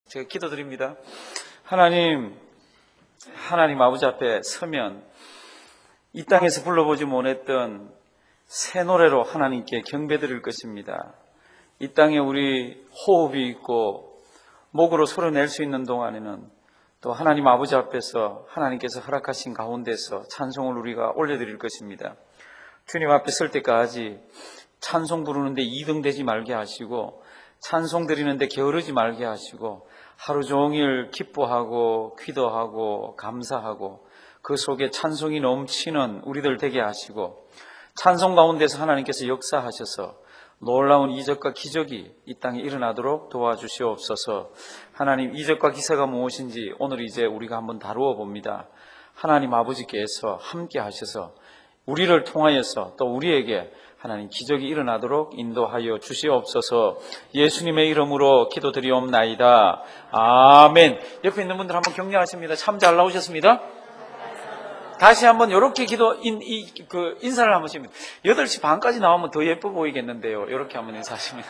제가 기도드립니다. 하나님 아버지 앞에 서면 이 땅에서 불러보지 못했던 새 노래로 하나님께 경배드릴 것입니다. 이 땅에 우리 호흡이 있고 목으로 소리 낼 수 있는 동안에는 또 하나님 아버지 앞에서 하나님께서 허락하신 가운데서 찬송을 우리가 올려드릴 것입니다. 주님 앞에 설 때까지 찬송 부르는데 2등 되지 말게 하시고 찬송 드리는데 게으르지 말게 하시고 하루 종일 기뻐하고 기도하고 감사하고 그 속에 찬송이 넘치는 우리들 되게 하시고 찬송 가운데서 하나님께서 역사하셔서 놀라운 이적과 기적이 이 땅에 일어나도록 도와주시옵소서. 하나님, 이적과 기사가 무엇인지 오늘 이제 우리가 한번 다루어 봅니다. 하나님 아버지께서 함께 하셔서 우리를 통하여서 또 우리에게 하나님 기적이 일어나도록 인도하여 주시옵소서. 예수님의 이름으로 기도드리옵나이다. 아멘. 옆에 있는 분들 한번 격려하십니다. 참 잘 나오셨습니다. 다시 한번 이렇게 인사를 한번 하십니다. 8시 반까지 나오면 더 예뻐 보이겠는데요. 이렇게 한번 인사하시면.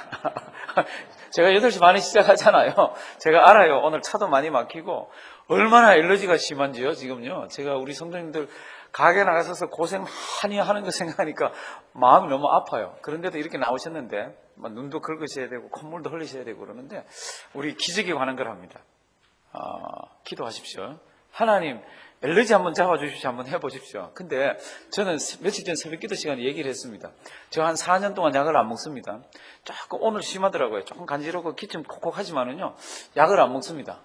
제가 8시 반에 시작하잖아요. 제가 알아요. 오늘 차도 많이 막히고 얼마나 엘러지가 심한지요, 지금요. 제가 우리 성도님들 가게 나가서 고생 많이 하는 거 생각하니까 마음이 너무 아파요. 그런데도 이렇게 나오셨는데 눈도 긁으셔야 되고 콧물도 흘리셔야 되고 그러는데 우리 기적에 관한 걸 합니다. 기도하십시오. 하나님, 엘러지 한번 잡아주십시오. 한번 해보십시오. 근데 저는 며칠 전 새벽 기도 시간에 얘기를 했습니다. 제가 한 4년 동안 약을 안 먹습니다. 조금 오늘 심하더라고요. 조금 간지럽고 기침 콕콕하지만은요, 약을 안 먹습니다.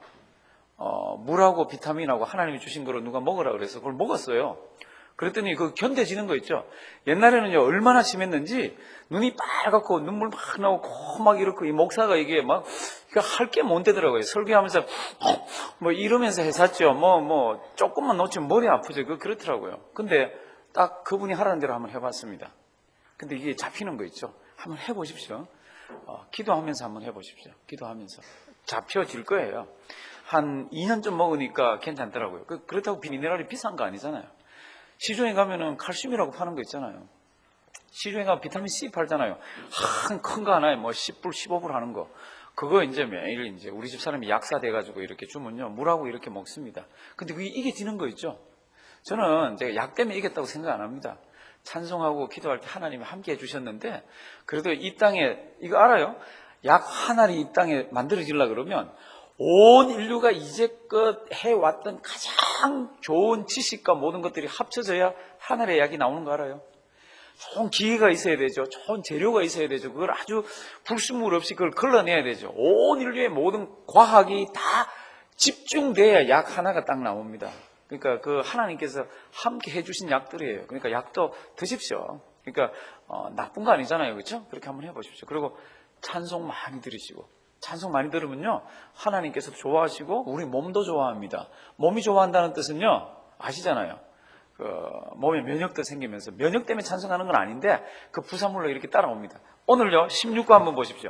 물하고 비타민하고 하나님이 주신 거로 누가 먹으라 그래서 그걸 먹었어요. 그랬더니 그 견뎌지는 거 있죠. 옛날에는요, 얼마나 심했는지 눈이 빨갛고 눈물 막 나오고 코 막 이렇고 이 목사가 이게 막 할 게 못 되더라고요. 설교하면서 뭐 이러면서 했었죠. 조금만 놓치면 머리 아프죠. 그렇더라고요. 근데 딱 그분이 하라는 대로 한번 해봤습니다. 근데 이게 잡히는 거 있죠. 한번 해보십시오. 기도하면서 한번 해보십시오. 기도하면서 잡혀질 거예요. 한 2년쯤 먹으니까 괜찮더라고요. 그렇다고 미네랄이 비싼 거 아니잖아요. 시중에 가면은 칼슘이라고 파는 거 있잖아요. 시중에 가면 비타민 C 팔잖아요. 한 큰 거 하나에 10불, 15불 하는 거. 그거 이제 매일 이제 우리 집 사람이 약사 돼가지고 이렇게 주면요. 물하고 이렇게 먹습니다. 근데 그게 이겨지는 거 있죠. 저는 제가 약 때문에 이겼다고 생각 안 합니다. 찬송하고 기도할 때 하나님이 함께 해주셨는데, 그래도 이 땅에, 이거 알아요? 약 하나를 이 땅에 만들어지려고 그러면 온 인류가 이제껏 해왔던 가장 좋은 지식과 모든 것들이 합쳐져야 하늘의 약이 나오는 거 알아요? 좋은 기계가 있어야 되죠. 좋은 재료가 있어야 되죠. 그걸 아주 불순물 없이 그걸 걸러내야 되죠. 온 인류의 모든 과학이 다 집중돼야 약 하나가 딱 나옵니다. 그러니까 그 하나님께서 함께 해주신 약들이에요. 그러니까 약도 드십시오. 그러니까 나쁜 거 아니잖아요. 그렇죠? 그렇게 한번 해보십시오. 그리고 찬송 많이 들으시고, 찬송 많이 들으면요, 하나님께서도 좋아하시고 우리 몸도 좋아합니다. 몸이 좋아한다는 뜻은요, 아시잖아요. 몸에 면역도 생기면서, 면역 때문에 찬송하는 건 아닌데 그 부산물로 이렇게 따라옵니다. 오늘요 16과 한번 보십시오.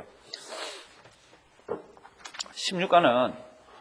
16과는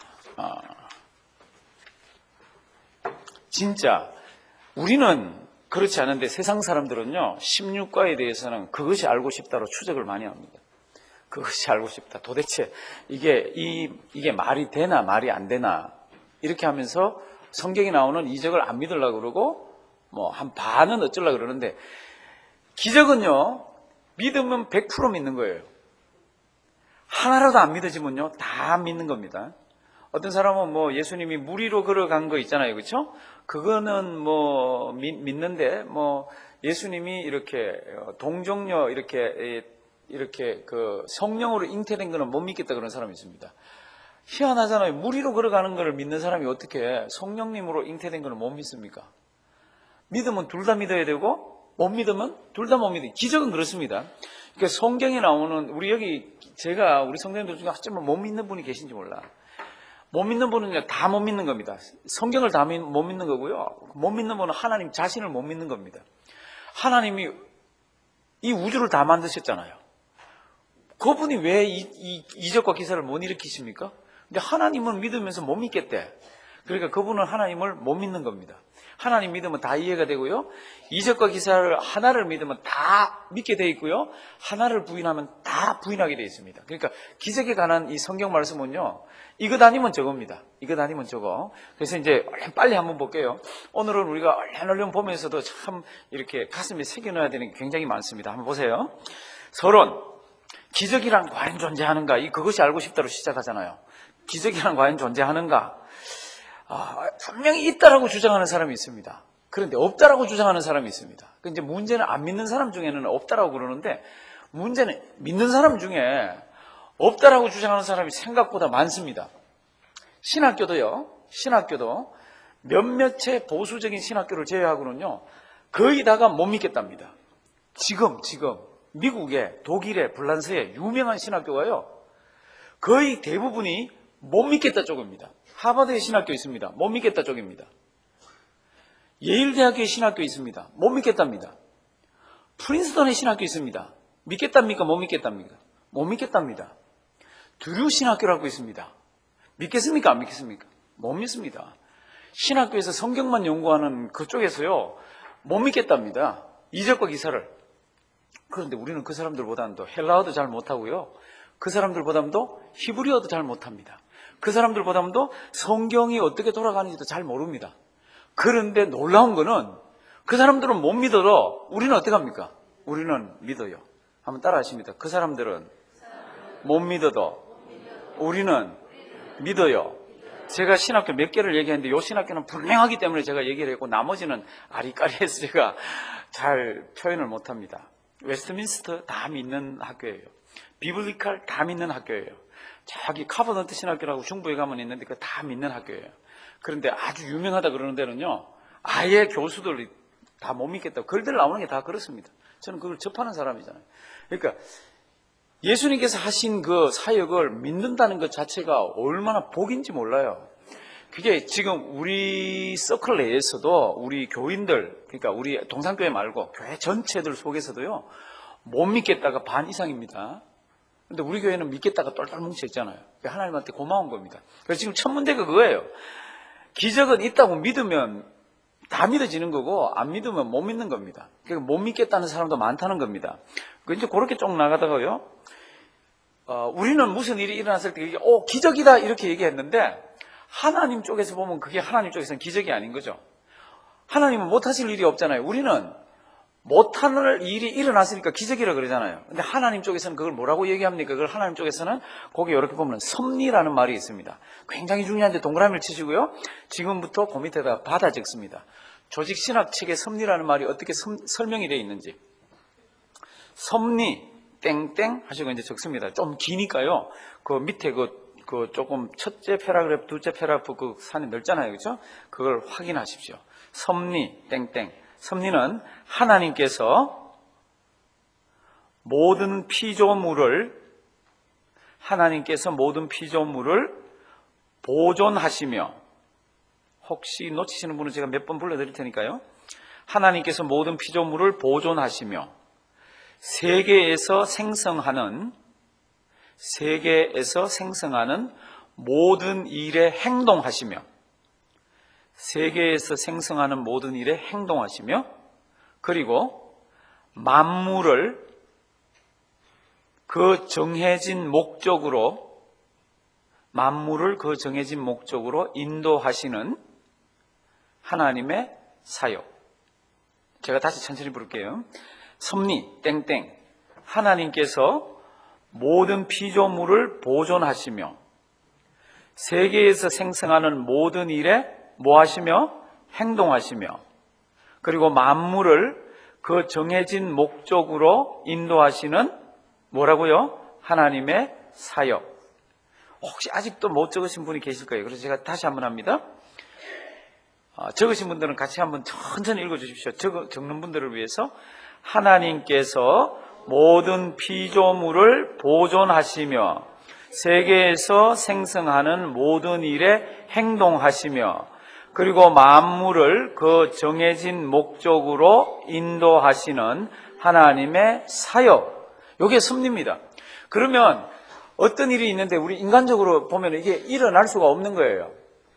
진짜 우리는 그렇지 않은데 세상 사람들은요 16과에 대해서는 그것이 알고 싶다로 추적을 많이 합니다. 그것이 알고 싶다. 도대체 이게 말이 되나 말이 안 되나 이렇게 하면서 성경에 나오는 이적을 안 믿으려고 그러고 한 반은 어쩌려고 그러는데, 기적은요 믿으면 100% 믿는 거예요. 하나라도 안 믿어지면요 다 믿는 겁니다. 어떤 사람은 예수님이 물 위로 걸어간 거 있잖아요. 그렇죠? 그거는 믿는데 예수님이 이렇게 동정녀 이렇게 그 성령으로 잉태된 거는 못 믿겠다 그런 사람이 있습니다. 희한하잖아요. 물 위로 걸어가는 거를 믿는 사람이 어떻게 성령님으로 잉태된 거를 못 믿습니까? 믿으면 둘 다 믿어야 되고 못 믿으면 둘 다 못 믿어요. 기적은 그렇습니다. 그러니까 성경에 나오는 우리 성도님들 중에 어쩌면 못 믿는 분이 계신지 몰라. 못 믿는 분은 다 못 믿는 겁니다. 성경을 다 못 믿는 거고요. 못 믿는 분은 하나님 자신을 못 믿는 겁니다. 하나님이 이 우주를 다 만드셨잖아요. 그분이 왜 이적과 기사를 못 일으키십니까? 근데 하나님은 믿으면서 못 믿겠대. 그러니까 그분은 하나님을 못 믿는 겁니다. 하나님 믿으면 다 이해가 되고요. 이적과 기사를 하나를 믿으면 다 믿게 돼 있고요. 하나를 부인하면 다 부인하게 돼 있습니다. 그러니까 기적에 관한 이 성경 말씀은요. 이것 아니면 저겁니다. 이것 아니면 저거. 그래서 이제 빨리 한번 볼게요. 오늘은 우리가 얼른 보면서도 참 이렇게 가슴에 새겨넣어야 되는 게 굉장히 많습니다. 한번 보세요. 서론. 기적이란 과연 존재하는가? 그것이 알고 싶다로 시작하잖아요. 기적이란 과연 존재하는가? 분명히 있다라고 주장하는 사람이 있습니다. 그런데 없다라고 주장하는 사람이 있습니다. 이제 문제는 안 믿는 사람 중에는 없다라고 그러는데, 문제는 믿는 사람 중에 없다라고 주장하는 사람이 생각보다 많습니다. 신학교도 몇몇의 보수적인 신학교를 제외하고는요, 거의 다가 못 믿겠답니다. 지금 미국에, 독일에, 불란서에 유명한 신학교가요, 거의 대부분이 못 믿겠다 쪽입니다. 하버드의 신학교 있습니다. 못 믿겠다 쪽입니다. 예일대학교의 신학교 있습니다. 못 믿겠답니다. 프린스턴의 신학교 있습니다. 믿겠답니까? 못 믿겠답니까? 못 믿겠답니다. 두류 신학교라고 있습니다. 믿겠습니까? 안 믿겠습니까? 못 믿습니다. 신학교에서 성경만 연구하는 그쪽에서요, 못 믿겠답니다. 이적과 기사를. 그런데 우리는 그 사람들보다는 더 헬라어도 잘 못하고요. 그 사람들보다는 더 히브리어도 잘 못합니다. 그 사람들보다는 더 성경이 어떻게 돌아가는지도 잘 모릅니다. 그런데 놀라운 거는 그 사람들은 못 믿어도 우리는 어떻게 합니까? 우리는 믿어요. 한번 따라 하십니다. 그 사람들은 못 믿어도 우리는 믿어요. 제가 신학교 몇 개를 얘기했는데 이 신학교는 분명하기 때문에 제가 얘기를 했고 나머지는 아리까리해서 제가 잘 표현을 못합니다. 웨스트민스터 다 믿는 학교예요. 비블리칼 다 믿는 학교예요. 저기 카버넌트 신학교라고 중부에 가면 있는데 그거 다 믿는 학교예요. 그런데 아주 유명하다 그러는 데는요, 아예 교수들이 다 못 믿겠다고 글들 나오는 게 다 그렇습니다. 저는 그걸 접하는 사람이잖아요. 그러니까 예수님께서 하신 그 사역을 믿는다는 것 자체가 얼마나 복인지 몰라요. 그게 지금 우리 서클 내에서도 우리 교인들, 그러니까 우리 동산교회 말고 교회 전체들 속에서도요, 못 믿겠다가 반 이상입니다. 근데 우리 교회는 믿겠다가 똘똘 뭉쳐 있잖아요. 하나님한테 고마운 겁니다. 그래서 지금 첫 문제가 그거예요. 기적은 있다고 믿으면 다 믿어지는 거고, 안 믿으면 못 믿는 겁니다. 그러니까 못 믿겠다는 사람도 많다는 겁니다. 이제 그렇게 쭉 나가다가요, 우리는 무슨 일이 일어났을 때, 기적이다! 이렇게 얘기했는데, 하나님 쪽에서 보면 그게 하나님 쪽에서는 기적이 아닌 거죠. 하나님은 못하실 일이 없잖아요. 우리는 못하는 일이 일어났으니까 기적이라 그러잖아요. 근데 하나님 쪽에서는 그걸 뭐라고 얘기합니까? 그걸 하나님 쪽에서는 거기 이렇게 보면 섭리라는 말이 있습니다. 굉장히 중요한데 동그라미를 치시고요. 지금부터 그 밑에다 받아 적습니다. 조직신학 책에 섭리라는 말이 어떻게 설명이 되어 있는지. 섭리 땡땡 하시고 이제 적습니다. 좀 기니까요. 그 밑에 그 조금 첫째 패러그래프, 둘째 패러그래프 그 산이 넓잖아요. 그렇죠? 그걸 확인하십시오. 섭리 땡땡. 섭리는 하나님께서 모든 피조물을 보존하시며, 혹시 놓치시는 분은 제가 몇 번 불러드릴 테니까요. 하나님께서 모든 피조물을 보존하시며 세계에서 생성하는 모든 일에 행동하시며, 세계에서 생성하는 모든 일에 행동하시며, 그리고 만물을 그 정해진 목적으로 인도하시는 하나님의 사역. 제가 다시 천천히 부를게요. 섭리 땡땡. 하나님께서 모든 피조물을 보존하시며 세계에서 생성하는 모든 일에 뭐 하시며? 행동하시며, 그리고 만물을 그 정해진 목적으로 인도하시는 뭐라고요? 하나님의 사역. 혹시 아직도 못 적으신 분이 계실 거예요. 그래서 제가 다시 한번 합니다. 적으신 분들은 같이 한번 천천히 읽어주십시오. 적는 분들을 위해서. 하나님께서 모든 피조물을 보존하시며 세계에서 생성하는 모든 일에 행동하시며, 그리고 만물을 그 정해진 목적으로 인도하시는 하나님의 사역. 이게 섭리입니다. 그러면 어떤 일이 있는데 우리 인간적으로 보면 이게 일어날 수가 없는 거예요.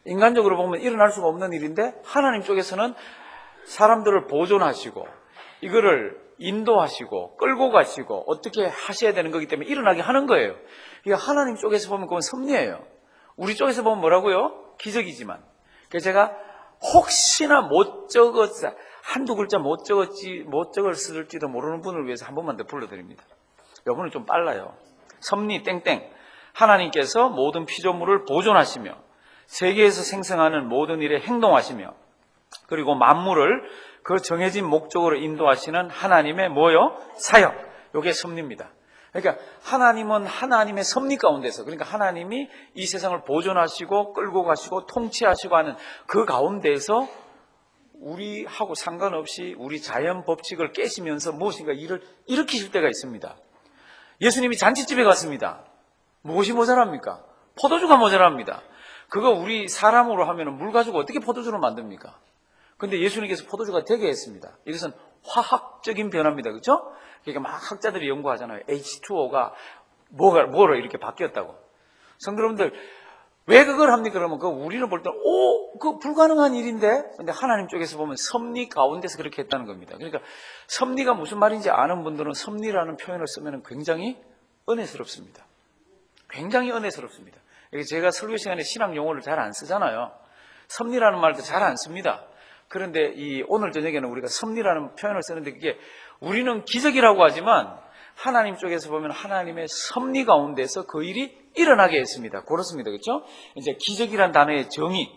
인간적으로 보면 일어날 수가 없는 일인데 하나님 쪽에서는 사람들을 보존하시고 이거를 인도하시고 끌고 가시고 어떻게 하셔야 되는 거기 때문에 일어나게 하는 거예요. 이게 하나님 쪽에서 보면 그건 섭리예요. 우리 쪽에서 보면 뭐라고요? 기적이지만. 그래서 제가 혹시나 못 적었, 한두 글자 못 적었을지도 모르는 분을 위해서 한 번만 더 불러드립니다. 이번은 좀 빨라요. 섭리 땡땡. 하나님께서 모든 피조물을 보존하시며 세계에서 생성하는 모든 일에 행동하시며 그리고 만물을 그 정해진 목적으로 인도하시는 하나님의 뭐요? 사역. 이게 섭리입니다. 그러니까 하나님은 하나님의 섭리 가운데서, 그러니까 하나님이 이 세상을 보존하시고 끌고 가시고 통치하시고 하는 그 가운데에서 우리하고 상관없이 우리 자연 법칙을 깨시면서 무엇인가 일을 일으키실 때가 있습니다. 예수님이 잔치집에 갔습니다. 무엇이 모자랍니까? 포도주가 모자랍니다. 그거 우리 사람으로 하면 물 가지고 어떻게 포도주를 만듭니까? 근데 예수님께서 포도주가 되게 했습니다. 이것은 화학적인 변화입니다. 그렇죠? 그러니까 막 학자들이 연구하잖아요. H2O가 뭐로 이렇게 바뀌었다고. 성도 여러분들, 왜 그걸 합니까? 그러면 그 우리는 볼 때는 그거 불가능한 일인데, 근데 하나님 쪽에서 보면 섭리 가운데서 그렇게 했다는 겁니다. 그러니까 섭리가 무슨 말인지 아는 분들은 섭리라는 표현을 쓰면 굉장히 은혜스럽습니다. 굉장히 은혜스럽습니다. 제가 설교 시간에 신학 용어를 잘 안 쓰잖아요. 섭리라는 말도 잘 안 씁니다. 그런데 오늘 저녁에는 우리가 섭리라는 표현을 쓰는데 그게 우리는 기적이라고 하지만 하나님 쪽에서 보면 하나님의 섭리 가운데서 그 일이 일어나게 했습니다. 그렇습니다. 그렇죠? 이제 기적이란 단어의 정의.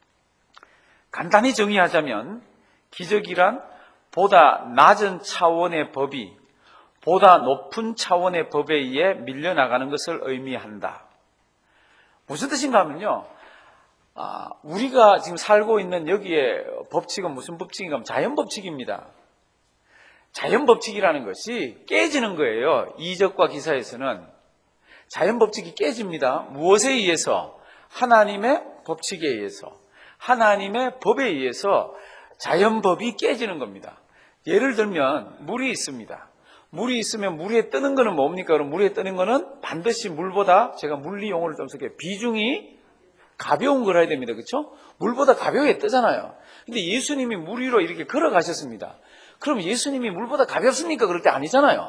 간단히 정의하자면 기적이란 보다 낮은 차원의 법이 보다 높은 차원의 법에 의해 밀려나가는 것을 의미한다. 무슨 뜻인가 하면요. 우리가 지금 살고 있는 여기에 법칙은 무슨 법칙인가 하면 자연법칙입니다. 자연법칙이라는 것이 깨지는 거예요. 이적과 기사에서는. 자연법칙이 깨집니다. 무엇에 의해서? 하나님의 법칙에 의해서. 하나님의 법에 의해서 자연법이 깨지는 겁니다. 예를 들면 물이 있습니다. 물이 있으면 물 위에 뜨는 거는 뭡니까? 그럼 물 위에 뜨는 거는 반드시 물보다, 제가 물리 용어를 좀 쓸게요. 비중이 가벼운 거라 됩니다. 그렇죠? 물보다 가벼게 뜨잖아요. 근데 예수님이 물 위로 이렇게 걸어가셨습니다. 그럼 예수님이 물보다 가볍습니까? 그럴 때 아니잖아요.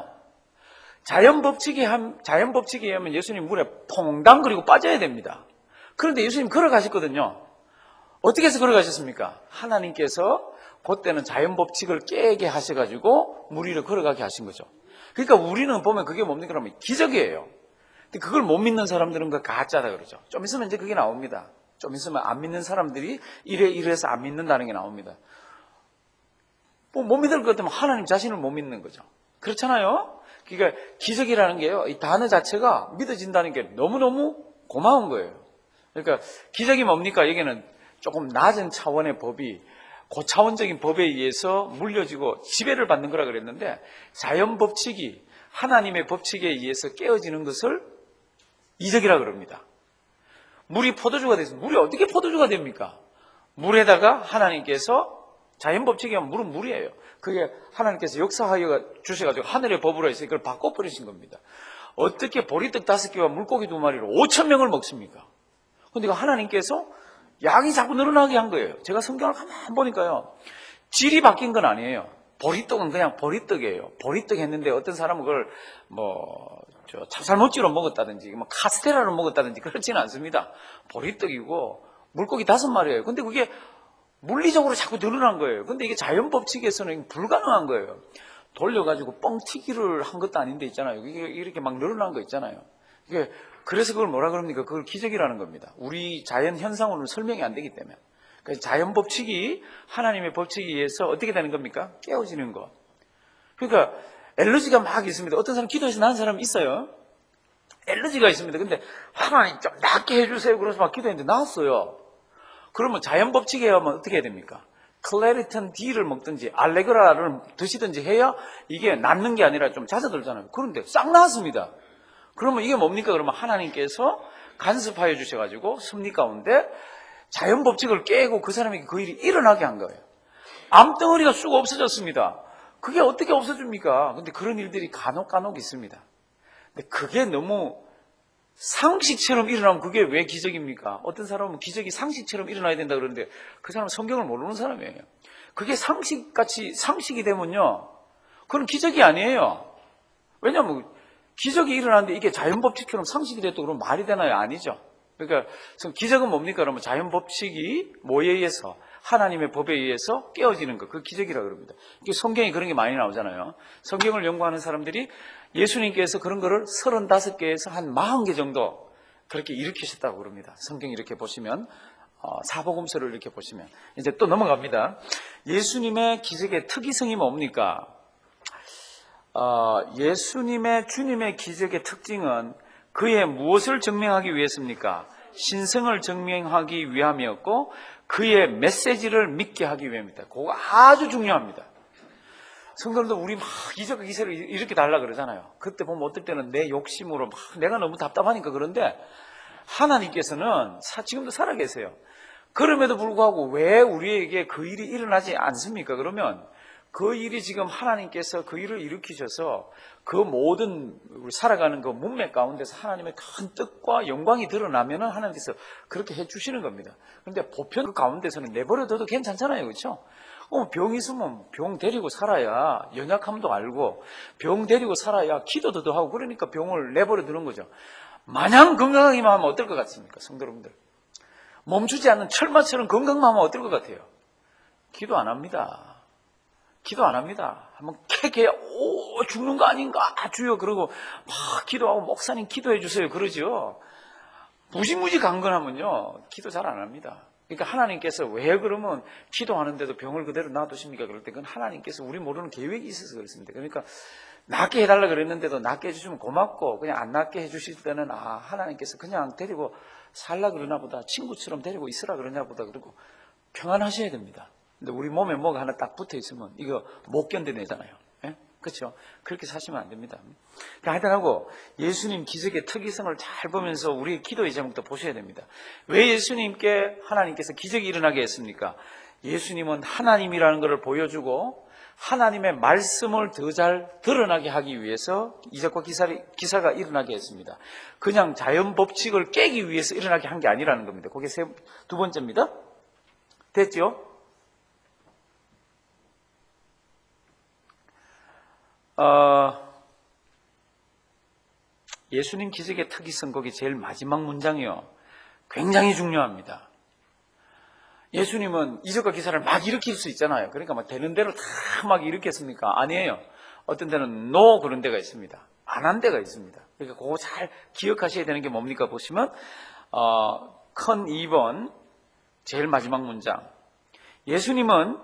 자연법칙에 의하면 예수님 물에 퐁당 그리고 빠져야 됩니다. 그런데 예수님 걸어가셨거든요. 어떻게 해서 걸어가셨습니까? 하나님께서 그때는 자연법칙을 깨게 하셔가지고 물 위로 걸어가게 하신 거죠. 그러니까 우리는 보면 그게 뭡니까? 그러면 기적이에요. 근데 그걸 못 믿는 사람들은 그 가짜다 그러죠. 좀 있으면 이제 그게 나옵니다. 좀 있으면 안 믿는 사람들이 이래서 안 믿는다는 게 나옵니다. 못 믿을 것 같으면 하나님 자신을 못 믿는 거죠. 그렇잖아요? 그러니까 기적이라는 게요, 이 단어 자체가 믿어진다는 게 너무너무 고마운 거예요. 그러니까 기적이 뭡니까? 여기는 조금 낮은 차원의 법이 고차원적인 법에 의해서 물려지고 지배를 받는 거라 그랬는데 자연 법칙이 하나님의 법칙에 의해서 깨어지는 것을 이적이라 그럽니다. 물이 포도주가 돼서 물이 어떻게 포도주가 됩니까? 물에다가 하나님께서 자연 법칙이면 물은 물이에요. 그게 하나님께서 역사하여 주셔가지고 하늘의 법으로 해서 이걸 바꿔버리신 겁니다. 어떻게 보리떡 5개와 물고기 2마리로 5,000명을 먹습니까? 그런데 하나님께서 양이 자꾸 늘어나게 한 거예요. 제가 성경을 가만히 보니까요, 질이 바뀐 건 아니에요. 보리떡은 그냥 보리떡이에요. 보리떡 했는데 어떤 사람은 그걸 찹쌀모찌로 먹었다든지 카스테라로 먹었다든지 그렇지는 않습니다. 보리떡이고 물고기 5마리예요. 근데 그게 물리적으로 자꾸 늘어난 거예요. 근데 이게 자연 법칙에서는 불가능한 거예요. 돌려가지고 뻥튀기를 한 것도 아닌데 있잖아요. 이게 이렇게 막 늘어난 거 있잖아요. 그래서 그걸 뭐라 그럽니까? 그걸 기적이라는 겁니다. 우리 자연 현상으로는 설명이 안 되기 때문에. 그래서 자연 법칙이 하나님의 법칙에 의해서 어떻게 되는 겁니까? 깨어지는 거. 그러니까 엘러지가 막 있습니다. 어떤 사람 기도해서 난 사람 있어요. 엘러지가 있습니다. 근데 하나님 좀 낫게 해주세요. 그래서 막 기도했는데 나았어요. 그러면 자연 법칙에 의하면 어떻게 해야 됩니까? 클레리튼 D를 먹든지 알레그라를 드시든지 해야 이게 낫는 게 아니라 좀 잦아들잖아요. 그런데 싹 나았습니다. 그러면 이게 뭡니까? 그러면 하나님께서 간섭하여 주셔가지고 섭리 가운데 자연 법칙을 깨고 그 사람에게 그 일이 일어나게 한 거예요. 암덩어리가 쑥 없어졌습니다. 그게 어떻게 없어집니까? 근데 그런 일들이 간혹 있습니다. 근데 그게 너무 상식처럼 일어나면 그게 왜 기적입니까? 어떤 사람은 기적이 상식처럼 일어나야 된다 그러는데 그 사람은 성경을 모르는 사람이에요. 그게 상식이 되면요, 그건 기적이 아니에요. 왜냐하면 기적이 일어나는데 이게 자연법칙처럼 상식이 됐다고 그러면 말이 되나요? 아니죠. 그러니까 기적은 뭡니까? 그러면 자연법칙이 뭐에 의해서? 하나님의 법에 의해서 깨어지는 것, 그 기적이라고 그럽니다. 성경에 그런 게 많이 나오잖아요. 성경을 연구하는 사람들이 예수님께서 그런 거를 35개에서 한 40개 정도 그렇게 일으키셨다고 그럽니다. 성경 이렇게 보시면, 사복음서를 이렇게 보시면. 이제 또 넘어갑니다. 예수님의 기적의 특이성이 뭡니까? 주님의 기적의 특징은 그의 무엇을 증명하기 위해서입니까? 신성을 증명하기 위함이었고 그의 메시지를 믿게 하기 위함입니다. 그거 아주 중요합니다. 성도들도 우리 막 기적 기세를 이렇게 달라 그러잖아요. 그때 보면 어떨 때는 내 욕심으로 막 내가 너무 답답하니까 그런데 하나님께서는 지금도 살아계세요. 그럼에도 불구하고 왜 우리에게 그 일이 일어나지 않습니까? 그러면 그 일이 지금 하나님께서 그 일을 일으키셔서 그 모든 우리 살아가는 그 문맥 가운데서 하나님의 큰 뜻과 영광이 드러나면 하나님께서 그렇게 해주시는 겁니다. 그런데 보편 그 가운데서는 내버려둬도 괜찮잖아요. 그렇죠? 병 있으면 병 데리고 살아야 연약함도 알고 병 데리고 살아야 기도도 더 하고 그러니까 병을 내버려두는 거죠. 마냥 건강하기만 하면 어떨 것 같습니까? 성도 여러분들. 멈추지 않는 철마처럼 건강만 하면 어떨 것 같아요? 기도 안 합니다. 기도 안 합니다. 한번 캐게 죽는 거 아닌가 주여 그러고 막 기도하고 목사님 기도해 주세요 그러죠. 무지무지 강건하면요 기도 잘 안 합니다. 그러니까 하나님께서 왜 그러면 기도하는데도 병을 그대로 놔두십니까? 그럴 때 그건 하나님께서 우리 모르는 계획이 있어서 그렇습니다. 그러니까 낫게 해달라 그랬는데도 낫게 해주시면 고맙고 그냥 안 낫게 해주실 때는 하나님께서 그냥 데리고 살라 그러나 보다 친구처럼 데리고 있으라 그러냐 보다 그러고 평안하셔야 됩니다. 근데 우리 몸에 뭐가 하나 딱 붙어 있으면 이거 못 견뎌내잖아요. 예? 그렇죠? 그렇게 사시면 안 됩니다. 하여튼 하고 예수님 기적의 특이성을 잘 보면서 우리의 기도의 제목도 보셔야 됩니다. 왜 예수님께 하나님께서 기적이 일어나게 했습니까? 예수님은 하나님이라는 것을 보여주고 하나님의 말씀을 더 잘 드러나게 하기 위해서 이적과 기사가 일어나게 했습니다. 그냥 자연 법칙을 깨기 위해서 일어나게 한 게 아니라는 겁니다. 그게 두 번째입니다. 됐죠? 예수님 기적의 특이성 거기 제일 마지막 문장이요. 굉장히 중요합니다. 예수님은 이적과 기사를 막 일으킬 수 있잖아요. 그러니까 막 되는 대로 다 막 일으켰습니까? 아니에요. 어떤 데는 그런 데가 있습니다. 안 한 데가 있습니다. 그러니까 그거 잘 기억하셔야 되는 게 뭡니까? 보시면 큰 2번 제일 마지막 문장. 예수님은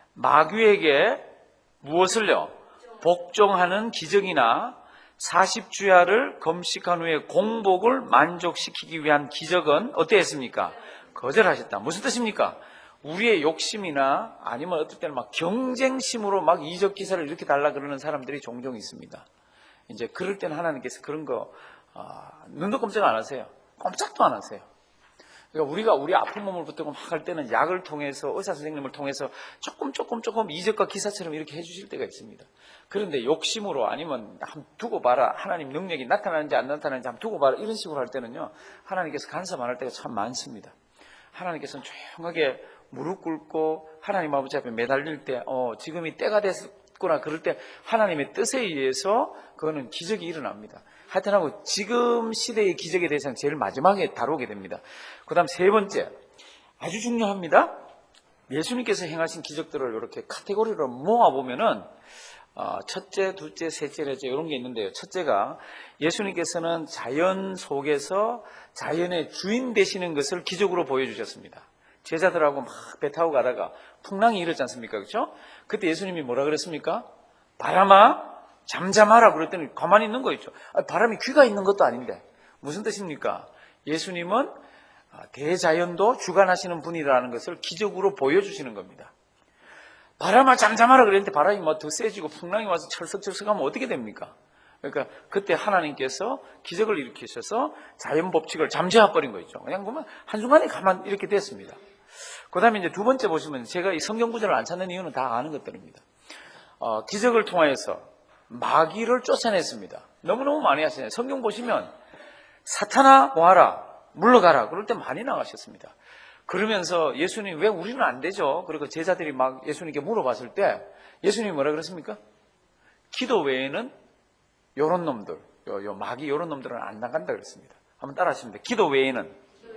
마귀에게 무엇을요? 복종하는 기적이나 40주야를 금식한 후에 공복을 만족시키기 위한 기적은 어땠습니까? 거절하셨다. 무슨 뜻입니까? 우리의 욕심이나 아니면 어떨 때는 막 경쟁심으로 막 이적 기사를 이렇게 달라 그러는 사람들이 종종 있습니다. 이제 그럴 때는 하나님께서 그런 거 눈도 꼼짝 안 하세요. 꼼짝도 안 하세요. 그러니까 우리가 우리 아픈 몸을 붙들고 막 할 때는 약을 통해서 의사 선생님을 통해서 조금 이적과 기사처럼 이렇게 해주실 때가 있습니다. 그런데 욕심으로 아니면 한번 두고 봐라 하나님 능력이 나타나는지 안 나타나는지 한번 두고 봐라 이런 식으로 할 때는요 하나님께서 간섭 안 할 때가 참 많습니다. 하나님께서는 조용하게 무릎 꿇고 하나님 아버지 앞에 매달릴 때 지금이 때가 됐구나 그럴 때 하나님의 뜻에 의해서 그거는 기적이 일어납니다. 하여튼 하고 지금 시대의 기적에 대해서는 제일 마지막에 다루게 됩니다. 그 다음 세 번째 아주 중요합니다. 예수님께서 행하신 기적들을 이렇게 카테고리로 모아보면은 첫째, 둘째, 셋째, 넷째 이런 게 있는데요. 첫째가 예수님께서는 자연 속에서 자연의 주인 되시는 것을 기적으로 보여주셨습니다. 제자들하고 막 배 타고 가다가 풍랑이 일었지 않습니까? 그렇죠? 그때 예수님이 뭐라 그랬습니까? 바람아 잠잠하라 그랬더니 가만히 있는 거 있죠. 바람이 귀가 있는 것도 아닌데 무슨 뜻입니까? 예수님은 대자연도 주관하시는 분이라는 것을 기적으로 보여주시는 겁니다. 바람아 잠잠하라 그랬는데 바람이 더 세지고 풍랑이 와서 철썩철썩하면 어떻게 됩니까? 그러니까 그때 하나님께서 기적을 일으키셔서 자연 법칙을 잠재워버린 거 있죠. 그냥 보면 한순간에 가만 이렇게 됐습니다. 그 다음에 이제 두 번째 보시면 제가 이 성경 구절을 안 찾는 이유는 다 아는 것들입니다. 기적을 통하여서 마귀를 쫓아냈습니다. 너무너무 많이 하시네요. 성경 보시면 사탄아 모아라, 물러가라. 그럴 때 많이 나가셨습니다. 그러면서 예수님 왜 우리는 안 되죠? 그리고 제자들이 막 예수님께 물어봤을 때 예수님이 뭐라 그랬습니까? 기도 외에는 요런 놈들, 요 마귀 요런 놈들은 안 나간다 그랬습니다. 한번 따라 하시면 돼요. 기도 외에는.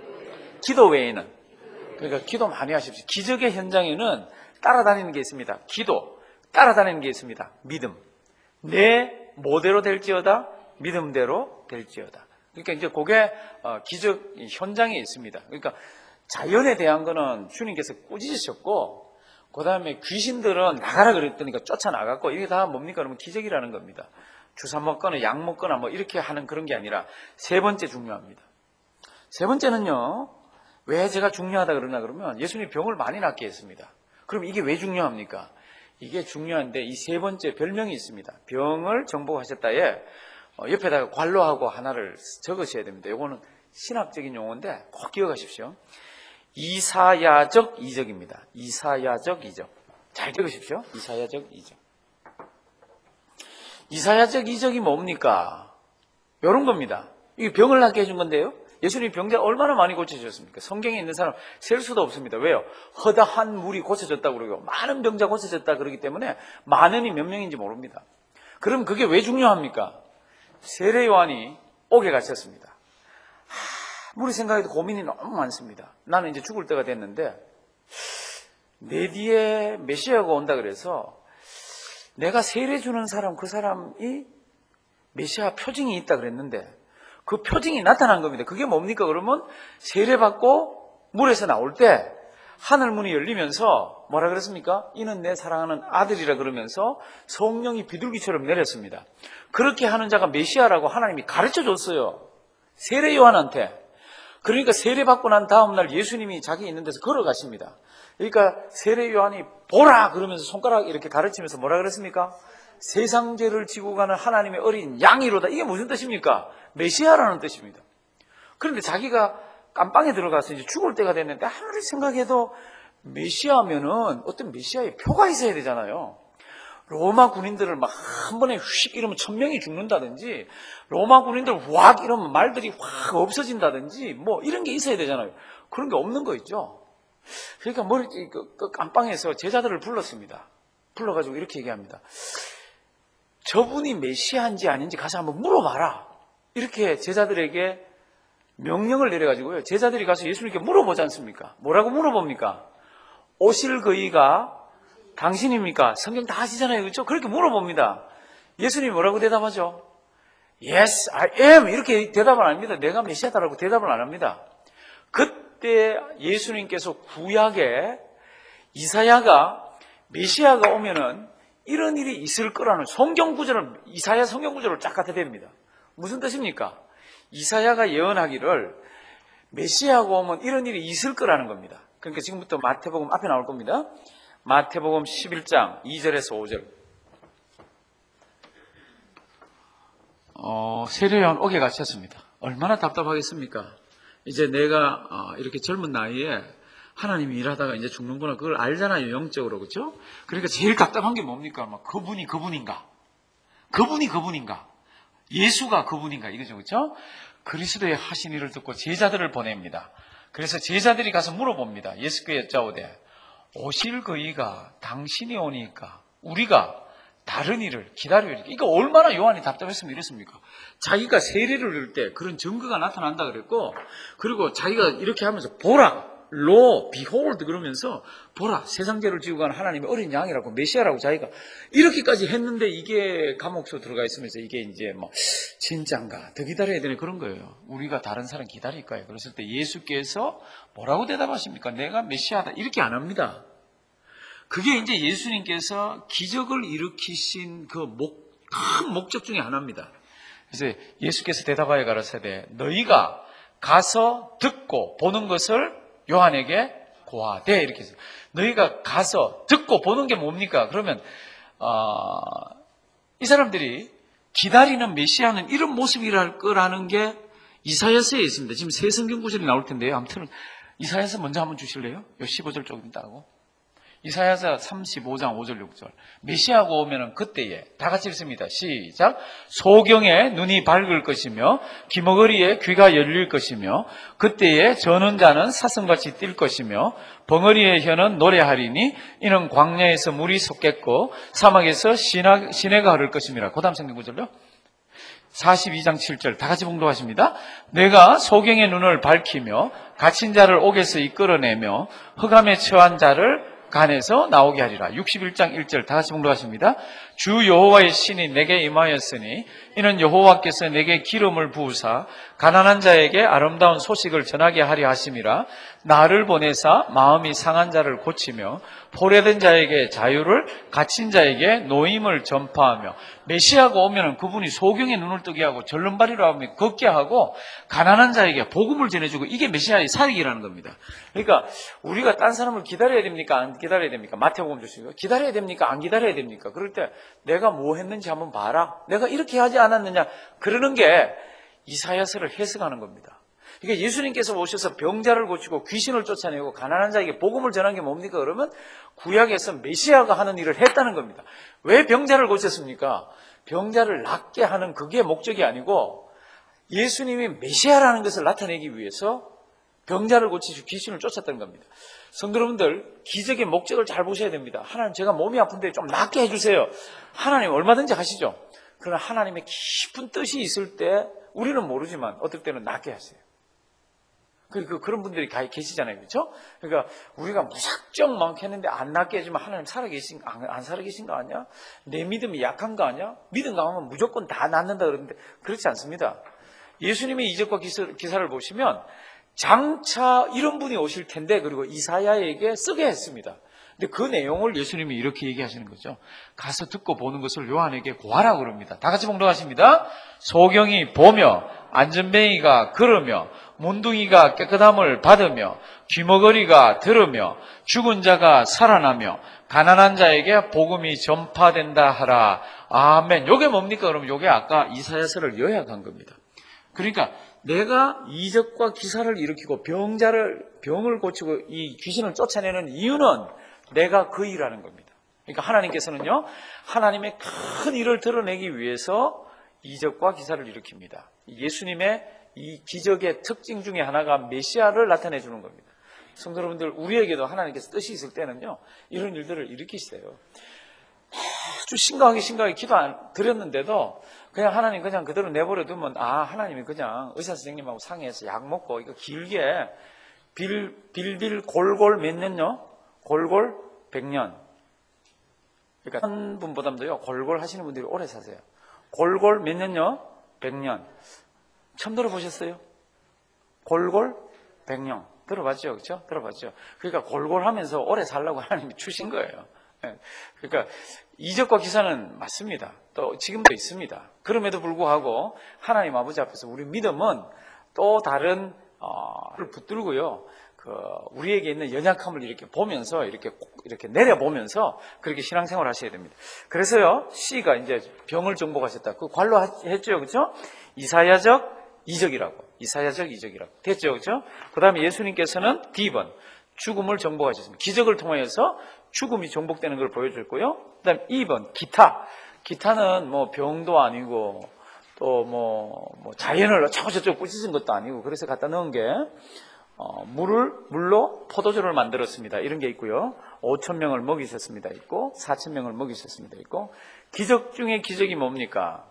그러니까 기도 많이 하십시오. 기적의 현장에는 따라다니는 게 있습니다. 기도, 따라다니는 게 있습니다. 믿음. 내 뭐대로 될지어다, 믿음대로 될지어다. 그러니까 이제 그게 기적 현장에 있습니다. 그러니까 자연에 대한 거는 주님께서 꾸짖으셨고, 그 다음에 귀신들은 나가라 그랬더니까 쫓아나갔고, 이게 다 뭡니까? 그러면 기적이라는 겁니다. 주사 먹거나 약 먹거나 뭐 이렇게 하는 그런 게 아니라 세 번째 중요합니다. 세 번째는요, 왜 제가 중요하다 그러나 그러면 예수님이 병을 많이 낫게 했습니다. 그럼 이게 왜 중요합니까? 이게 중요한데 이 세 번째 별명이 있습니다. 병을 정복하셨다에 옆에다가 괄호하고 하나를 적으셔야 됩니다. 이거는 신학적인 용어인데 꼭 기억하십시오. 이사야적 이적입니다. 이사야적 이적. 잘 적으십시오. 이사야적 이적. 이사야적 이적이 뭡니까? 이런 겁니다. 이게 병을 낫게 해준 건데요. 예수님이 병자 얼마나 많이 고쳐주셨습니까? 성경에 있는 사람 셀 수도 없습니다. 왜요? 허다한 물이 고쳐졌다고 그러고 많은 병자 고쳐졌다 그러기 때문에 많은이 몇 명인지 모릅니다. 그럼 그게 왜 중요합니까? 세례 요한이 옥에 갇혔습니다. 아무리 생각해도 고민이 너무 많습니다. 나는 이제 죽을 때가 됐는데 내 뒤에 메시아가 온다 그래서 내가 세례 주는 사람, 그 사람이 메시아 표징이 있다 그랬는데 그 표징이 나타난 겁니다. 그게 뭡니까? 그러면 세례받고 물에서 나올 때 하늘문이 열리면서 뭐라 그랬습니까? 이는 내 사랑하는 아들이라 그러면서 성령이 비둘기처럼 내렸습니다. 그렇게 하는 자가 메시아라고 하나님이 가르쳐 줬어요. 세례 요한한테. 그러니까 세례받고 난 다음날 예수님이 자기 있는 데서 걸어가십니다. 그러니까 세례 요한이 보라 그러면서 손가락 이렇게 가르치면서 뭐라 그랬습니까? 세상 죄를 지고 가는 하나님의 어린 양이로다. 이게 무슨 뜻입니까? 메시아라는 뜻입니다. 그런데 자기가 깜빵에 들어가서 이제 죽을 때가 됐는데 아무리 생각해도 메시아면은 어떤 메시아의 표가 있어야 되잖아요. 로마 군인들을 막 한 번에 휙 이러면 1000명이 죽는다든지 로마 군인들 확 이러면 말들이 확 없어진다든지 뭐 이런 게 있어야 되잖아요. 그런 게 없는 거 있죠. 그러니까 그 깜빵에서 제자들을 불렀습니다. 불러가지고 이렇게 얘기합니다. 저분이 메시아인지 아닌지 가서 한번 물어봐라. 이렇게 제자들에게 명령을 내려가지고요. 제자들이 가서 예수님께 물어보지 않습니까? 뭐라고 물어봅니까? 오실 그이가 당신입니까? 성경 다 아시잖아요. 그렇죠? 그렇게 물어봅니다. 예수님이 뭐라고 대답하죠? Yes, I am. 이렇게 대답을 안 합니다. 내가 메시아다라고 대답을 안 합니다. 그때 예수님께서 구약에 이사야가 메시아가 오면은 이런 일이 있을 거라는 성경 구절을, 이사야 성경 구절을 쫙 갖다 댑니다. 무슨 뜻입니까? 이사야가 예언하기를 메시아가 오면 이런 일이 있을 거라는 겁니다. 그러니까 지금부터 마태복음 앞에 나올 겁니다. 마태복음 11장 2절에서 5절. 세례요한 옥에 갇혔습니다. 얼마나 답답하겠습니까? 이제 내가 이렇게 젊은 나이에 하나님이 일하다가 이제 죽는구나. 그걸 알잖아요, 영적으로. 그렇죠? 그러니까 제일 답답한 게 뭡니까? 막 그분이 그분인가? 그분이 그분인가? 예수가 그분인가? 이거죠. 그렇죠? 그리스도의 하신 일을 듣고 제자들을 보냅니다. 그래서 제자들이 가서 물어봅니다. 예수께 여짜오되 오실 그이가 당신이 오니까 우리가 다른 일을 기다려야. 이거 얼마나 요한이 답답했으면 이랬습니까? 자기가 세례를 할 때 그런 증거가 나타난다 그랬고, 그리고 자기가 이렇게 하면서 보라, 로, behold 그러면서 보라, 세상죄를 지고 가는 하나님의 어린 양이라고 메시아라고 자기가 이렇게까지 했는데 이게 감옥소 들어가 있으면서 이게 이제 뭐 진짠가 더 기다려야 되는 그런 거예요. 우리가 다른 사람 기다릴까요? 그랬을 때 예수께서 뭐라고 대답하십니까? 내가 메시아다 이렇게 안 합니다. 그게 이제 예수님께서 기적을 일으키신 그 큰 목적 중에 하나입니다. 그래서 예수께서 대답하여 가라사대 너희가 가서 듣고 보는 것을 요한에게 고하되 이렇게 해서 너희가 가서 듣고 보는 게 뭡니까? 그러면 이 사람들이 기다리는 메시아는 이런 모습이랄 거라는 게 이사야서에 있습니다. 지금 새 성경 구절이 나올 텐데요. 아무튼 이사야서 먼저 한번 주실래요? 요 15절 조금 따고 이사야서 35장 5절 6절. 메시아가 오면은 그때에 다 같이 읽습니다. 시작. 소경의 눈이 밝을 것이며 귀머거리에 귀가 열릴 것이며 그때에 저는 자는 사슴같이 뛸 것이며 벙어리의 혀는 노래하리니 이는 광야에서 물이 솟겠고 사막에서 시내가 흐를 것임이라. 그 다음 성경 구절요. 42장 7절 다 같이 봉독하십니다. 내가 소경의 눈을 밝히며 갇힌 자를 옥에서 이끌어내며 흑암에 처한 자를 간에서 나오게 하리라. 61장 1절 다 같이 봉독하십니다. 주 여호와의 신이 내게 임하였으니 이는 여호와께서 내게 기름을 부으사 가난한 자에게 아름다운 소식을 전하게 하려 하심이라. 나를 보내사 마음이 상한 자를 고치며 포로된 자에게 자유를 갇힌 자에게 노임을 전파하며. 메시아가 오면 그분이 소경의 눈을 뜨게 하고 절름발이로 하며 걷게 하고 가난한 자에게 복음을 전해주고, 이게 메시아의 사역이라는 겁니다. 그러니까 우리가 딴 사람을 기다려야 됩니까? 안 기다려야 됩니까? 마태복음 주시고 기다려야 됩니까? 안 기다려야 됩니까? 그럴 때 내가 뭐 했는지 한번 봐라. 내가 이렇게 하지 않았느냐? 그러는 게 이사야서를 해석하는 겁니다. 그러니까 예수님께서 오셔서 병자를 고치고 귀신을 쫓아내고 가난한 자에게 복음을 전한 게 뭡니까? 그러면 구약에서 메시아가 하는 일을 했다는 겁니다. 왜 병자를 고쳤습니까? 병자를 낫게 하는 그게 목적이 아니고 예수님이 메시아라는 것을 나타내기 위해서 병자를 고치시고 귀신을 쫓았다는 겁니다. 성도 여러분들, 기적의 목적을 잘 보셔야 됩니다. 하나님, 제가 몸이 아픈데 좀 낫게 해주세요. 하나님 얼마든지 하시죠. 그러나 하나님의 깊은 뜻이 있을 때 우리는 모르지만 어떨 때는 낫게 하세요. 그런 분들이 계시잖아요. 그렇죠? 그러니까 우리가 무작정 막 했는데 안 낫게 해주면 하나님 안 살아계신 거 아니야? 내 믿음이 약한 거 아니야? 믿음 강하면 무조건 다 낫는다 그러는데 그렇지 않습니다. 예수님의 이적과 기사를 보시면 장차 이런 분이 오실 텐데, 그리고 이사야에게 쓰게 했습니다. 근데 그 내용을 예수님이 이렇게 얘기하시는 거죠. 가서 듣고 보는 것을 요한에게 고하라고 그럽니다. 다 같이 봉독하십니다. 소경이 보며 안전뱅이가 걸으며 문둥이가 깨끗함을 받으며 귀머거리가 들으며 죽은 자가 살아나며 가난한 자에게 복음이 전파된다 하라. 아멘. 요게 뭡니까? 그러면 요게 아까 이사야서를 요약한 겁니다. 그러니까 내가 이적과 기사를 일으키고 병을 고치고 이 귀신을 쫓아내는 이유는 내가 그 일하는 겁니다. 그러니까 하나님께서는요, 하나님의 큰 일을 드러내기 위해서 이적과 기사를 일으킵니다. 예수님의 이 기적의 특징 중에 하나가 메시아를 나타내 주는 겁니다. 성도 여러분들, 우리에게도 하나님께서 뜻이 있을 때는요, 이런 일들을 일으키세요. 아주 심각하게 기도 드렸는데도 그냥 하나님 그냥 그대로 내버려 두면, 하나님이 그냥 의사 선생님하고 상의해서 약 먹고 이거 길게 빌빌 골골 몇 년요? 골골 100년. 그러니까 한 분보다도요, 골골 하시는 분들이 오래 사세요. 골골 몇 년요? 100년. 처음 들어보셨어요? 골골 100년. 들어봤죠? 그렇죠? 들어봤죠? 그러니까 골골 하면서 오래 살라고 하나님이 주신 거예요. 그러니까 이적과 기사는 맞습니다. 또 지금도 있습니다. 그럼에도 불구하고 하나님 아버지 앞에서 우리 믿음은 또 다른 붙들고요, 우리에게 있는 연약함을 이렇게 보면서 이렇게 내려보면서 그렇게 신앙생활을 하셔야 됩니다. 그래서요, C가 이제 병을 정복하셨다. 그 관로했죠, 그렇죠? 이사야적 이적이라고 됐죠, 그렇죠? 그 다음에 예수님께서는 D번 죽음을 정복하셨습니다. 기적을 통하여서 죽음이 정복되는 걸 보여줬고요. 그 다음에 2번 기타는 뭐 병도 아니고 또 뭐 자연을 저쪽 부딪힌 것도 아니고, 그래서 갖다 넣은 게 물로 포도주를 만들었습니다. 이런 게 있고요. 5,000명을 먹이셨습니다. 있고 4,000명을 먹이셨습니다. 있고. 기적 중에 기적이 뭡니까?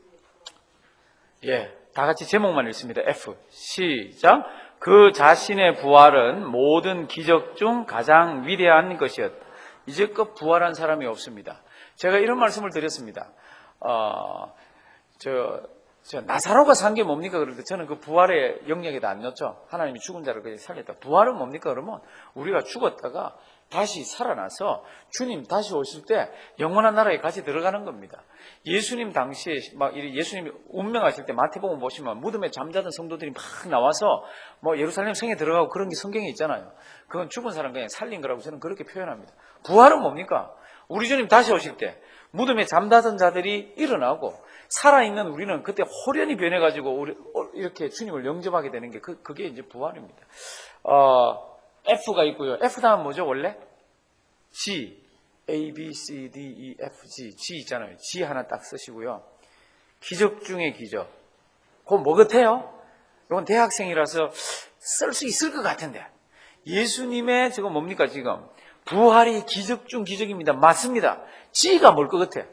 다 같이 제목만 읽습니다. F. 시작. 그 자신의 부활은 모든 기적 중 가장 위대한 것이었다. 이제껏 부활한 사람이 없습니다. 제가 이런 말씀을 드렸습니다. 나사로가 산 게 뭡니까? 그런데 저는 그 부활의 영역에도 안 넣었죠. 하나님이 죽은 자를 그냥 살렸다. 부활은 뭡니까? 그러면 우리가 죽었다가 다시 살아나서 주님 다시 오실 때 영원한 나라에 같이 들어가는 겁니다. 예수님 당시에 예수님이 운명하실 때 마태복음 보시면 무덤에 잠자던 성도들이 막 나와서 예루살렘 성에 들어가고 그런 게 성경에 있잖아요. 그건 죽은 사람 그냥 살린 거라고 저는 그렇게 표현합니다. 부활은 뭡니까? 우리 주님 다시 오실 때 무덤에 잠자던 자들이 일어나고 살아있는 우리는 그때 호련히 변해가지고 이렇게 주님을 영접하게 되는 게 그게 이제 부활입니다. F가 있고요. F 다음 뭐죠, 원래? G, A, B, C, D, E, F, G, G 있잖아요. G 하나 딱 쓰시고요. 기적 중에 기적. 그건 뭐 같아요? 이건 대학생이라서 쓸 수 있을 것 같은데. 예수님의 지금 뭡니까 지금? 부활이 기적 중 기적입니다. 맞습니다. G가 뭘 것 같아?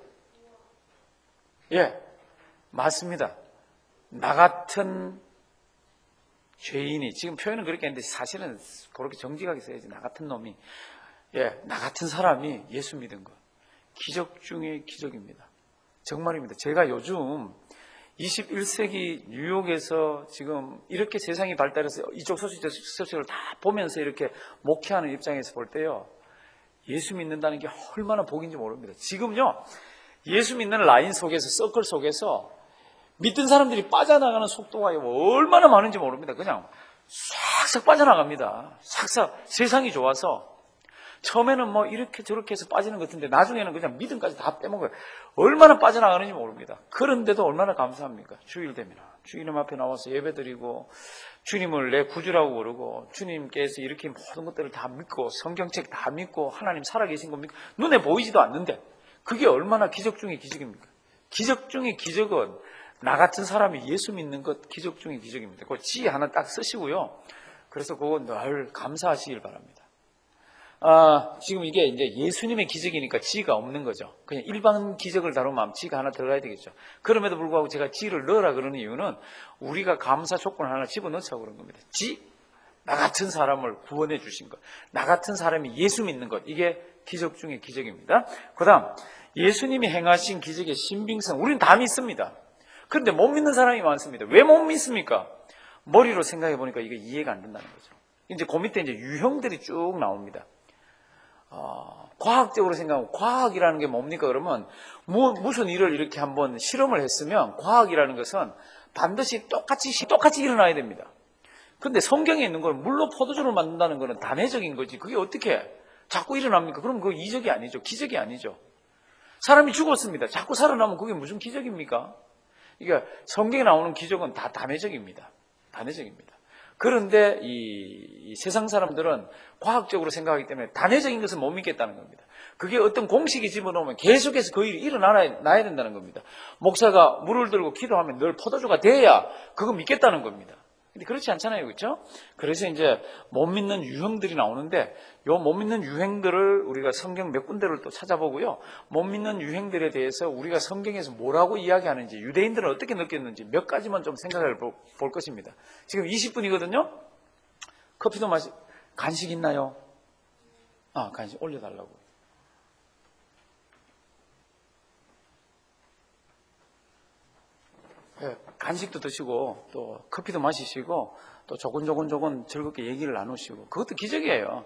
예, 맞습니다. 나 같은 죄인이, 지금 표현은 그렇게 했는데 사실은 그렇게 정직하게 써야지. 나 같은 놈이, 예, 나 같은 사람이 예수 믿은 것. 기적 중의 기적입니다. 정말입니다. 제가 요즘 21세기 뉴욕에서 지금 이렇게 세상이 발달해서 이쪽 소식 저쪽 소식을 다 보면서 이렇게 목회하는 입장에서 볼 때요, 예수 믿는다는 게 얼마나 복인지 모릅니다. 지금요, 예수 믿는 라인 속에서, 서클 속에서 믿던 사람들이 빠져나가는 속도가 얼마나 많은지 모릅니다. 그냥 싹싹 빠져나갑니다. 싹싹. 세상이 좋아서 처음에는 뭐 이렇게 저렇게 해서 빠지는 것 같은데 나중에는 그냥 믿음까지 다 빼먹어요. 얼마나 빠져나가는지 모릅니다. 그런데도 얼마나 감사합니까? 주일 되면 주님 앞에 나와서 예배드리고 주님을 내 구주라고 부르고 주님께서 이렇게 모든 것들을 다 믿고 성경책 다 믿고 하나님 살아계신 거 믿고 눈에 보이지도 않는데 그게 얼마나 기적 중의 기적입니까? 기적 중의 기적은 나 같은 사람이 예수 믿는 것 기적 중의 기적입니다. 그 지 하나 딱 쓰시고요. 그래서 그거 늘 감사하시길 바랍니다. 지금 이게 이제 예수님의 기적이니까 지가 없는 거죠. 그냥 일반 기적을 다루면 지가 하나 들어가야 되겠죠. 그럼에도 불구하고 제가 지를 넣으라 그러는 이유는 우리가 감사 조건 하나 집어넣자고 그런 겁니다. 지, 나 같은 사람을 구원해 주신 것, 나 같은 사람이 예수 믿는 것, 이게 기적 중의 기적입니다. 그 다음 예수님이 행하신 기적의 신빙성, 우리는 다 믿습니다. 그런데 못 믿는 사람이 많습니다. 왜 못 믿습니까? 머리로 생각해 보니까 이게 이해가 안 된다는 거죠. 이제 그 밑에 이제 유형들이 쭉 나옵니다. 과학적으로 생각하면 과학이라는 게 뭡니까? 그러면 무슨 일을 이렇게 한번 실험을 했으면 과학이라는 것은 반드시 똑같이 일어나야 됩니다. 근데 성경에 있는 건 물로 포도주를 만든다는 것은 단회적인 거지. 그게 어떻게 자꾸 일어납니까? 그럼 그거 이적이 아니죠. 기적이 아니죠. 사람이 죽었습니다. 자꾸 살아나면 그게 무슨 기적입니까? 그러니까 성경에 나오는 기적은 다 단회적입니다. 단회적입니다. 그런데 이 세상 사람들은 과학적으로 생각하기 때문에 단회적인 것은 못 믿겠다는 겁니다. 그게 어떤 공식이 집어넣으면 계속해서 그 일이 일어나야 된다는 겁니다. 목사가 물을 들고 기도하면 늘 포도주가 돼야 그거 믿겠다는 겁니다. 근데 그렇지 않잖아요. 그렇죠? 그래서 이제 못 믿는 유형들이 나오는데 요 못 믿는 유형들을 우리가 성경 몇 군데를 또 찾아보고요. 못 믿는 유형들에 대해서 우리가 성경에서 뭐라고 이야기하는지, 유대인들은 어떻게 느꼈는지 몇 가지만 좀 생각을 볼 것입니다. 지금 20분이거든요. 커피도 간식 있나요? 간식 올려달라고. 네, 간식도 드시고 또 커피도 마시시고 또 조곤조곤 즐겁게 얘기를 나누시고 그것도 기적이에요.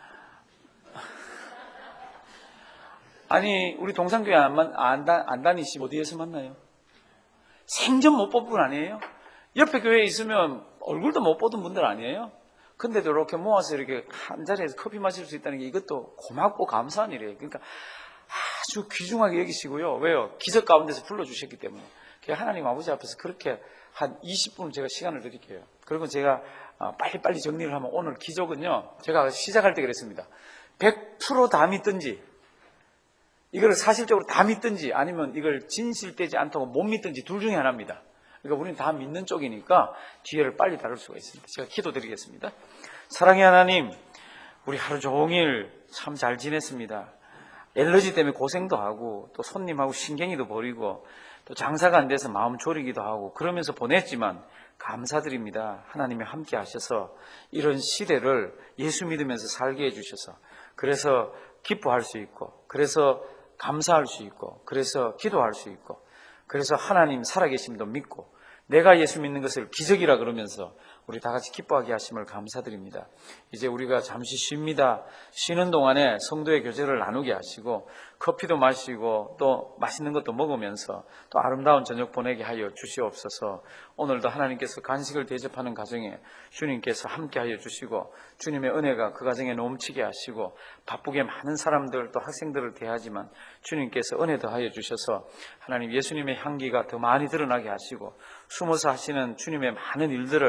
아니 우리 동산교회 안 다니시고 어디에서 만나요? 생전 못 본 분 아니에요? 옆에 교회에 있으면 얼굴도 못 보던 분들 아니에요? 근데도 이렇게 모아서 이렇게 한 자리에서 커피 마실 수 있다는 게 이것도 고맙고 감사한 일이에요. 그러니까 아주 귀중하게 여기시고요. 왜요? 기적 가운데서 불러주셨기 때문에. 하나님 아버지 앞에서 그렇게 한 20분 제가 시간을 드릴게요. 그리고 제가 빨리빨리 정리를 하면 오늘 기적은요. 제가 시작할 때 그랬습니다. 100% 다 믿든지 이걸 사실적으로 다 믿든지 아니면 이걸 진실되지 않다고 못 믿든지 둘 중에 하나입니다. 그러니까 우리는 다 믿는 쪽이니까 뒤에를 빨리 다룰 수가 있습니다. 제가 기도드리겠습니다. 사랑의 하나님, 우리 하루 종일 참 잘 지냈습니다. 엘러지 때문에 고생도 하고 또 손님하고 신경이도 버리고 또 장사가 안 돼서 마음 졸이기도 하고 그러면서 보냈지만 감사드립니다. 하나님이 함께 하셔서 이런 시대를 예수 믿으면서 살게 해주셔서 그래서 기뻐할 수 있고 그래서 감사할 수 있고 그래서 기도할 수 있고 그래서 하나님 살아계심도 믿고 내가 예수 믿는 것을 기적이라 그러면서 우리 다 같이 기뻐하게 하심을 감사드립니다. 이제 우리가 잠시 쉽니다. 쉬는 동안에 성도의 교제를 나누게 하시고 커피도 마시고 또 맛있는 것도 먹으면서 또 아름다운 저녁 보내게 하여 주시옵소서. 오늘도 하나님께서 간식을 대접하는 가정에 주님께서 함께 하여 주시고 주님의 은혜가 그 가정에 넘치게 하시고 바쁘게 많은 사람들 또 학생들을 대하지만 주님께서 은혜 더하여 주셔서 하나님 예수님의 향기가 더 많이 드러나게 하시고 숨어서 하시는 주님의 많은 일들을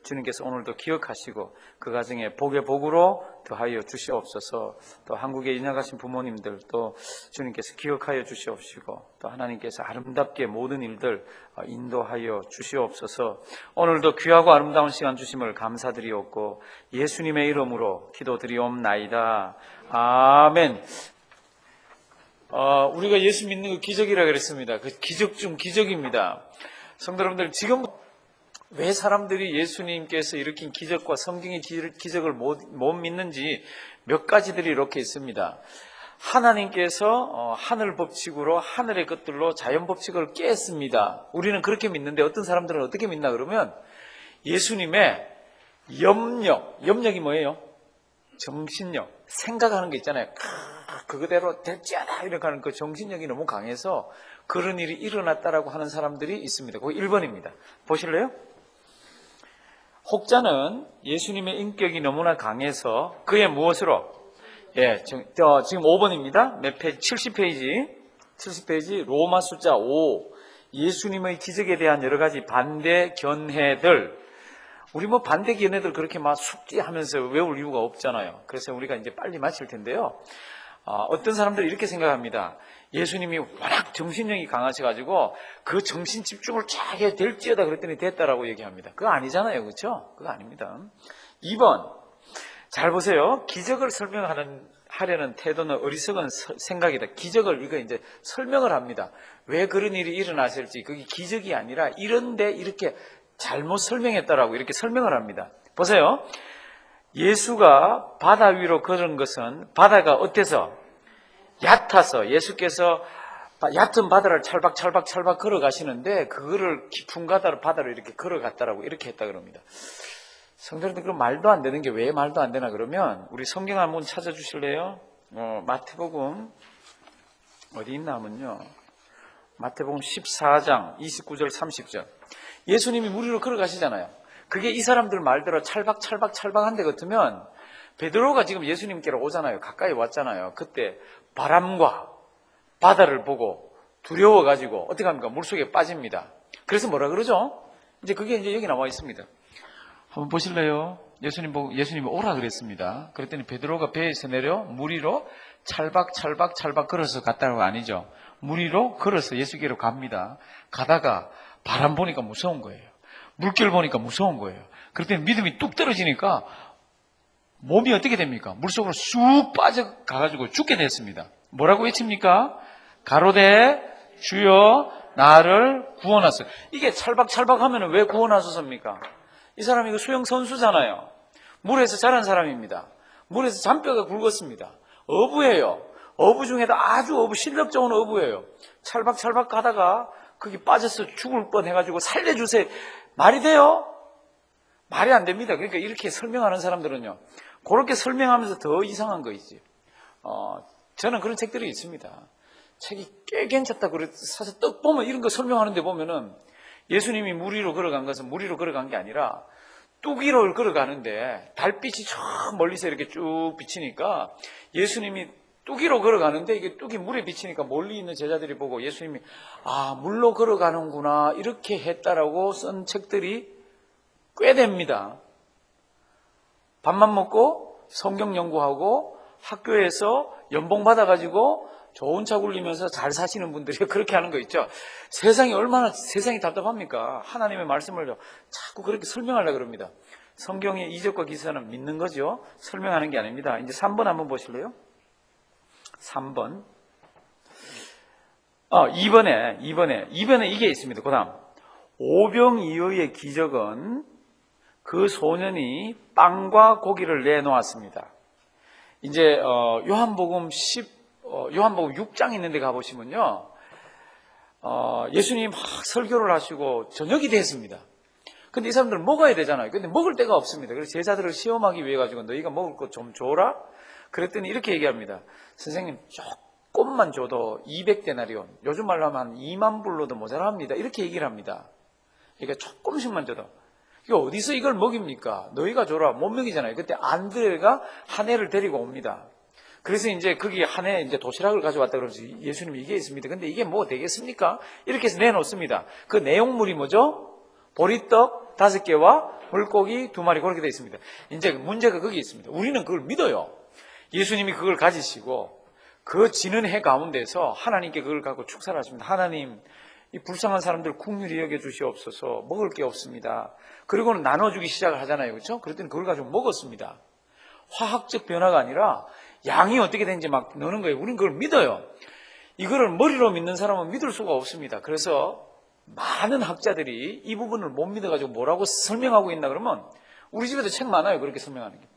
주님께서 오늘도 기억하시고 그 가정에 복의 복으로 더하여 주시옵소서. 또 한국에 인양하신 부모님들 또 주님께서 기억하여 주시옵시고 또 하나님께서 아름답게 모든 일들 인도하여 주시옵소서. 오늘도 귀하고 아름다운 시간 주심을 감사드리옵고 예수님의 이름으로 기도드리옵나이다. 아멘. 우리가 예수 믿는 그 기적이라 그랬습니다. 그 기적 중 기적입니다. 성도 여러분들, 지금 왜 사람들이 예수님께서 일으킨 기적과 성경의 기적을 못 믿는지 몇 가지들이 이렇게 있습니다. 하나님께서 하늘 법칙으로 하늘의 것들로 자연 법칙을 깼습니다. 우리는 그렇게 믿는데 어떤 사람들은 어떻게 믿나 그러면 예수님의 염력이 뭐예요? 정신력, 생각하는 게 있잖아요. 그거대로 됐지 않아 이렇게 하는 그 정신력이 너무 강해서 그런 일이 일어났다라고 하는 사람들이 있습니다. 그거 1번입니다. 보실래요? 혹자는 예수님의 인격이 너무나 강해서 그의 무엇으로? 지금 5번입니다. 몇 페이지? 70페이지 로마 숫자 5. 예수님의 기적에 대한 여러 가지 반대 견해들. 우리 반대 견해들 그렇게 막 숙지하면서 외울 이유가 없잖아요. 그래서 우리가 이제 빨리 마칠 텐데요. 어떤 사람들이 이렇게 생각합니다. 예수님이 워낙 정신력이 강하셔가지고 그 정신 집중을 쫙 해야 될지어다 그랬더니 됐다라고 얘기합니다. 그거 아니잖아요. 그렇죠? 그거 아닙니다. 2번. 잘 보세요. 기적을 하려는 태도는 어리석은 생각이다. 기적을 이거 이제 설명을 합니다. 왜 그런 일이 일어났을지. 그게 기적이 아니라 이런데 이렇게 잘못 설명했다라고 이렇게 설명을 합니다. 보세요. 예수가 바다 위로 걸은 것은 바다가 어때서? 얕아서 예수께서 얕은 바다를 찰박찰박 걸어가시는데 그거를 깊은 바다로 이렇게 걸어갔다라고 이렇게 했다 그럽니다. 성도님들 그럼 말도 안 되는 게 왜 말도 안 되나 그러면 우리 성경 한번 찾아주실래요? 마태복음 어디 있나 하면요. 마태복음 14장 29절 30절 예수님이 물 위로 걸어가시잖아요. 그게 이 사람들 말대로 찰박한 데 같으면 베드로가 지금 예수님께로 오잖아요. 가까이 왔잖아요. 그때 바람과 바다를 보고 두려워가지고 어떻게 합니까? 물속에 빠집니다. 그래서 뭐라 그러죠? 이제 그게 이제 여기 나와 있습니다. 한번 보실래요? 예수님이 오라 그랬습니다. 그랬더니 베드로가 배에서 내려 물 위로 찰박 걸어서 갔다는 거 아니죠. 물 위로 걸어서 예수께로 갑니다. 가다가 바람 보니까 무서운 거예요. 물결 보니까 무서운 거예요. 그랬더니 믿음이 뚝 떨어지니까 몸이 어떻게 됩니까? 물속으로 쑥 빠져가가지고 죽게 됐습니다. 뭐라고 외칩니까? 가로되 주여 나를 구원하소서. 이게 찰박 하면 왜 구원하소서입니까? 이 사람이 이거 수영 선수잖아요. 물에서 자란 사람입니다. 물에서 잔뼈가 굵었습니다. 어부예요. 어부 중에도 아주 실력 좋은 어부예요. 찰박 가다가 거기 빠져서 죽을 뻔해가지고 살려주세요. 말이 돼요? 말이 안 됩니다. 그러니까 이렇게 설명하는 사람들은요. 그렇게 설명하면서 더 이상한 거 있지. 저는 그런 책들이 있습니다. 책이 꽤 괜찮다. 사서 떡 보면 이런 거 설명하는데 보면은 예수님이 물 위로 걸어간 것은 물 위로 걸어간 게 아니라 뚝 위로 걸어가는데 달빛이 저 멀리서 이렇게 쭉 비치니까 예수님이 뚝 위로 걸어가는데 이게 뚝이 물에 비치니까 멀리 있는 제자들이 보고 예수님이 물로 걸어가는구나 이렇게 했다라고 쓴 책들이 꽤 됩니다. 밥만 먹고 성경 연구하고 학교에서 연봉 받아가지고 좋은 차 굴리면서 잘 사시는 분들이 그렇게 하는 거 있죠. 세상이 답답합니까? 하나님의 말씀을 자꾸 그렇게 설명하려고 그럽니다. 성경의 이적과 기사는 믿는 거죠. 설명하는 게 아닙니다. 이제 3번 한번 보실래요? 3번. 2번에 이게 있습니다. 그 다음. 오병이어의 기적은 그 소년이 빵과 고기를 내놓았습니다. 이제 요한복음 6장 있는 데 가보시면요. 예수님 막 설교를 하시고 저녁이 됐습니다. 근데 이 사람들은 먹어야 되잖아요. 근데 먹을 데가 없습니다. 그래서 제자들을 시험하기 위해 가지고 너희가 먹을 것 좀 줘라? 그랬더니 이렇게 얘기합니다. 선생님 조금만 줘도 200데나리온, 요즘 말로 하면 한 2만 불로도 모자랍니다. 이렇게 얘기를 합니다. 그러니까 조금씩만 줘도. 이거 어디서 이걸 먹입니까? 너희가 줘라. 못 먹이잖아요. 그때 안드레가 한 애를 데리고 옵니다. 그래서 이제 거기 한 해 이제 도시락을 가져왔다 그러면서 예수님이 이게 있습니다. 근데 이게 뭐 되겠습니까? 이렇게 해서 내놓습니다. 그 내용물이 뭐죠? 보리떡 5개와 물고기 2마리 그렇게 되어 있습니다. 이제 문제가 거기 있습니다. 우리는 그걸 믿어요. 예수님이 그걸 가지시고 그 지는 해 가운데서 하나님께 그걸 갖고 축사를 하십니다. 하나님, 이 불쌍한 사람들 국률이 여겨 주시옵소서. 먹을 게 없습니다. 그리고는 나눠주기 시작을 하잖아요. 그렇죠? 그랬더니 그걸 가지고 먹었습니다. 화학적 변화가 아니라 양이 어떻게 되는지 막 넣는 거예요. 우리는 그걸 믿어요. 이거를 머리로 믿는 사람은 믿을 수가 없습니다. 그래서 많은 학자들이 이 부분을 못 믿어가지고 뭐라고 설명하고 있나 그러면 우리 집에도 책 많아요. 그렇게 설명하는 게.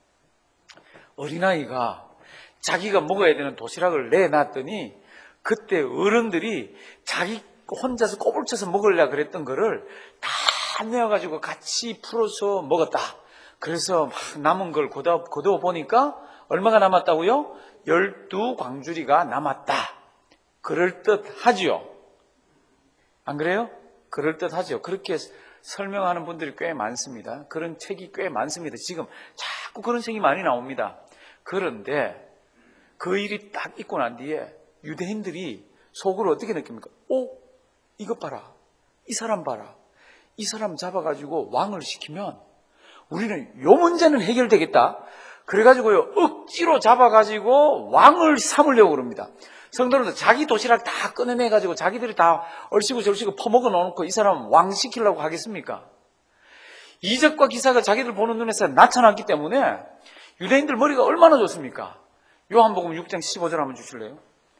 어린아이가 자기가 먹어야 되는 도시락을 내놨더니 그때 어른들이 자기 혼자서 꼬불쳐서 먹으려고 그랬던 거를 다 내어가지고 같이 풀어서 먹었다. 그래서 막 남은 걸 거두어 보니까 얼마가 남았다고요? 12광주리가 남았다. 그럴듯하지요. 안 그래요? 그럴듯하죠. 그렇게 설명하는 분들이 꽤 많습니다. 그런 책이 꽤 많습니다. 지금 자꾸 그런 책이 많이 나옵니다. 그런데 그 일이 딱 있고 난 뒤에 유대인들이 속으로 어떻게 느낍니까? 오, 이것 봐라. 이 사람 봐라. 이 사람 잡아가지고 왕을 시키면 우리는 요 문제는 해결되겠다. 그래가지고요, 억지로 잡아가지고 왕을 삼으려고 그럽니다. 성도들도 자기 도시락 다 꺼내내가지고 자기들이 다 얼씨구 절씨구 퍼먹어 놓고 이 사람 왕 시키려고 하겠습니까? 이적과 기사가 자기들 보는 눈에서 나타났기 때문에 유대인들 머리가 얼마나 좋습니까? 요한복음 6장 15절 한번 주실래요?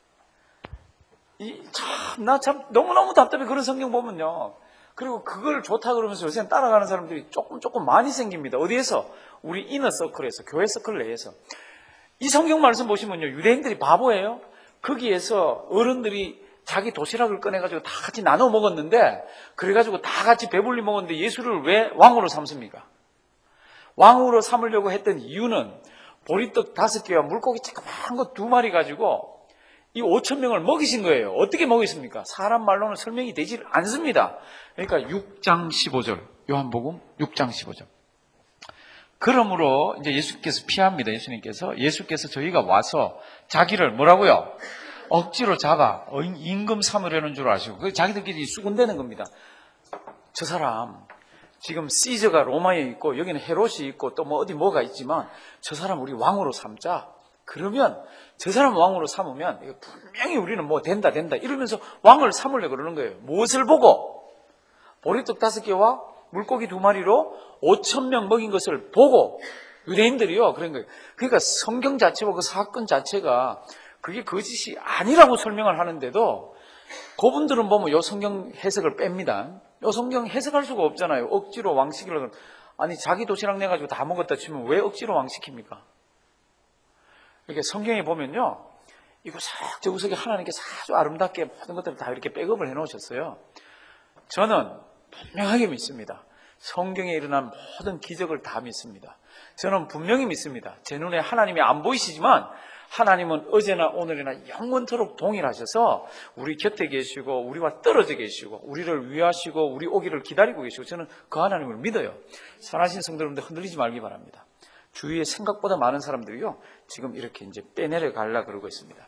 나 참 너무너무 답답해. 그런 성경 보면요. 그리고 그걸 좋다 그러면서 요새는 따라가는 사람들이 조금 많이 생깁니다. 어디에서? 우리 이너 서클에서, 교회 서클 내에서. 이 성경 말씀 보시면요. 유대인들이 바보예요. 거기에서 어른들이 자기 도시락을 꺼내가지고 다 같이 나눠 먹었는데, 그래가지고 다 같이 배불리 먹었는데 예수를 왜 왕으로 삼습니까? 왕으로 삼으려고 했던 이유는 보리떡 5개와 물고기 조그만 거 2마리 가지고 이 5,000명을 먹이신 거예요. 어떻게 먹였습니까? 사람 말로는 설명이 되지 않습니다. 그러니까 6장 15절, 요한복음 6장 15절. 그러므로 이제 예수께서 피합니다. 예수께서 저희가 와서 자기를 뭐라고요? 억지로 잡아 임금 삼으려는 줄 아시고 자기들끼리 수군대는 겁니다. 저 사람 지금 시저가 로마에 있고 여기는 헤롯이 있고 또 뭐 어디 뭐가 있지만 저 사람 우리 왕으로 삼자. 그러면 저 사람 왕으로 삼으면 분명히 우리는 뭐 된다 이러면서 왕을 삼으려고 그러는 거예요. 무엇을 보고? 보리떡 5개와 물고기 2마리로 5,000명 먹인 것을 보고 유대인들이요 그런 거예요. 그러니까 성경 자체와 그 사건 자체가 그게 거짓이 아니라고 설명을 하는데도 그분들은 보면 요 성경 해석을 뺍니다. 요 성경 해석할 수가 없잖아요. 억지로 왕 시키려고. 아니 자기 도시락 내가지고 다 먹었다 치면 왜 억지로 왕 시킵니까? 이렇게 성경에 보면요, 이 구석저구석에 하나님께서 아주 아름답게 모든 것들을 다 이렇게 백업을 해놓으셨어요. 저는 분명하게 믿습니다. 성경에 일어난 모든 기적을 다 믿습니다. 저는 분명히 믿습니다. 제 눈에 하나님이 안 보이시지만 하나님은 어제나 오늘이나 영원토록 동일하셔서 우리 곁에 계시고 우리와 떨어져 계시고 우리를 위하시고 우리 오기를 기다리고 계시고 저는 그 하나님을 믿어요. 선하신 성도님들 흔들리지 말기 바랍니다. 주위에 생각보다 많은 사람들이요 지금 이렇게 이제 빼내려 가려고 그러고 있습니다.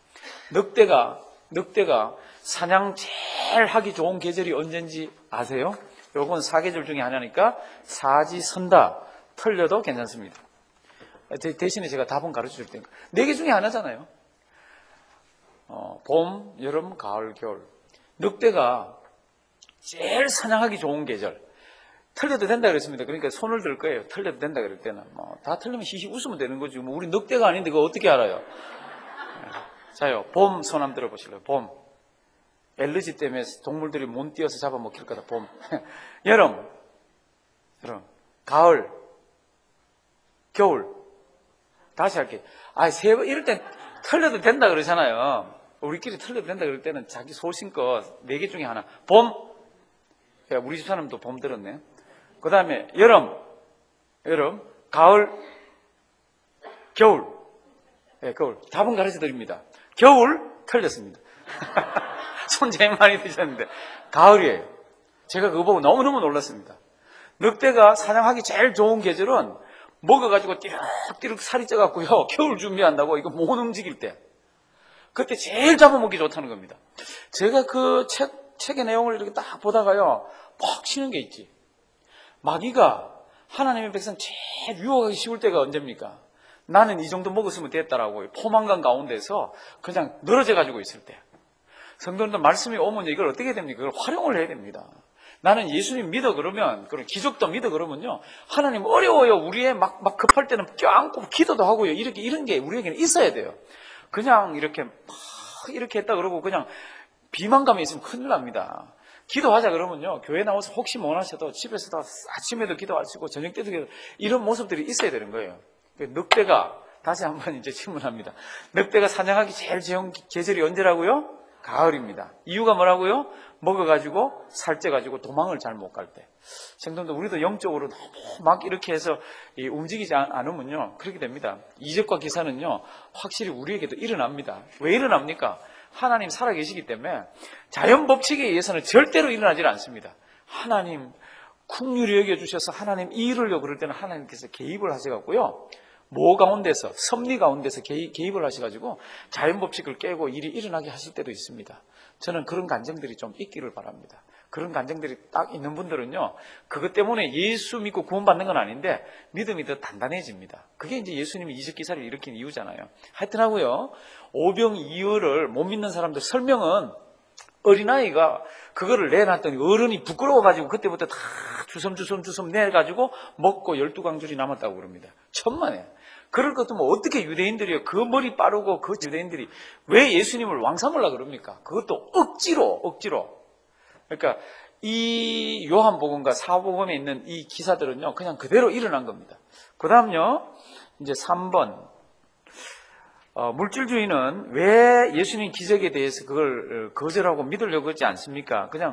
늑대가 사냥 제일 하기 좋은 계절이 언젠지 아세요? 요건 4계절 중에 하나니까 사지선다 털려도 괜찮습니다. 대신에 제가 답은 가르쳐 줄 테니까 4개 중에 하나잖아요. 봄, 여름, 가을, 겨울. 늑대가 제일 사냥하기 좋은 계절. 털려도 된다 그랬습니다. 그러니까 손을 들 거예요. 털려도 된다 그럴 때는. 다 털리면 히히 웃으면 되는 거지. 우리 늑대가 아닌데 그거 어떻게 알아요? 자요, 봄 손 한번 들어보실래요? 봄. 엘르지 때문에 동물들이 못 뛰어서 잡아먹힐 거다. 봄. 여름. 가을. 겨울. 다시 할게요. 이럴 땐 털려도 된다 그러잖아요. 우리끼리 털려도 된다 그럴 때는 자기 소신껏 4개 중에 하나. 봄. 우리 집 사람도 봄 들었네. 그 다음에 여름, 가을, 겨울. 겨울. 답은 가르쳐 드립니다. 겨울, 틀렸습니다. 손 제일 많이 드셨는데, 가을이에요. 제가 그거 보고 너무너무 놀랐습니다. 늑대가 사냥하기 제일 좋은 계절은 먹어가지고 띠룩띠룩 살이 쪄갖고요. 겨울 준비한다고 이거 못 움직일 때. 그때 제일 잡아먹기 좋다는 겁니다. 제가 그 책의 내용을 이렇게 딱 보다가요. 퍽 치는 게 있지. 마귀가 하나님의 백성 제일 유혹하기 쉬울 때가 언제입니까? 나는 이 정도 먹었으면 됐다라고 포만감 가운데서 그냥 늘어져 가지고 있을 때. 성도님들 말씀이 오면 이걸 어떻게 됩니까? 그걸 활용을 해야 됩니다. 나는 예수님 믿어 그러면, 그런 기적도 믿어 그러면요. 하나님 어려워요. 우리의 막 급할 때는 껴안고 기도도 하고요. 이런 게 우리에게는 있어야 돼요. 그냥 이렇게 이렇게 했다 그러고 그냥 비만감이 있으면 큰일 납니다. 기도하자 그러면요. 교회 나와서 혹시 못 하셔도 집에서도 아침에도 기도하시고 저녁 때도 기도, 이런 모습들이 있어야 되는 거예요. 늑대가, 다시 한번 이제 질문합니다. 늑대가 사냥하기 제일 좋은 계절이 언제라고요? 가을입니다. 이유가 뭐라고요? 먹어가지고 살쪄가지고 도망을 잘 못 갈 때. 성도님들, 우리도 영적으로 너무 막 이렇게 해서 움직이지 않으면요 그렇게 됩니다. 이적과 기사는요 확실히 우리에게도 일어납니다. 왜 일어납니까? 하나님 살아계시기 때문에 자연 법칙에 의해서는 절대로 일어나지 않습니다. 하나님 긍휼히 여겨주셔서 하나님 이 일을요 그럴 때는 하나님께서 개입을 하셔갖고요, 모 가운데서, 섭리 가운데서 개입을 하셔가지고 자연 법칙을 깨고 일이 일어나게 하실 때도 있습니다. 저는 그런 간증들이 좀 있기를 바랍니다. 그런 간증들이 딱 있는 분들은요, 그것 때문에 예수 믿고 구원받는 건 아닌데 믿음이 더 단단해집니다. 그게 이제 예수님이 이적기사를 일으킨 이유잖아요. 하여튼 하고요, 오병이어를 못 믿는 사람들 설명은 어린아이가 그거를 내놨더니 어른이 부끄러워가지고 그때부터 다 주섬 내가지고 먹고 12광줄이 남았다고 그럽니다. 천만에. 그럴 것도 어떻게 유대인들이요, 그 머리 빠르고 그 유대인들이 왜 예수님을 왕삼으려 그럽니까? 그것도 억지로. 그러니까 이 요한복음과 사복음에 있는 이 기사들은요 그냥 그대로 일어난 겁니다. 그 다음요, 이제 3번. 물질주의는 왜 예수님 기적에 대해서 그걸 거절하고 믿으려고 하지 않습니까? 그냥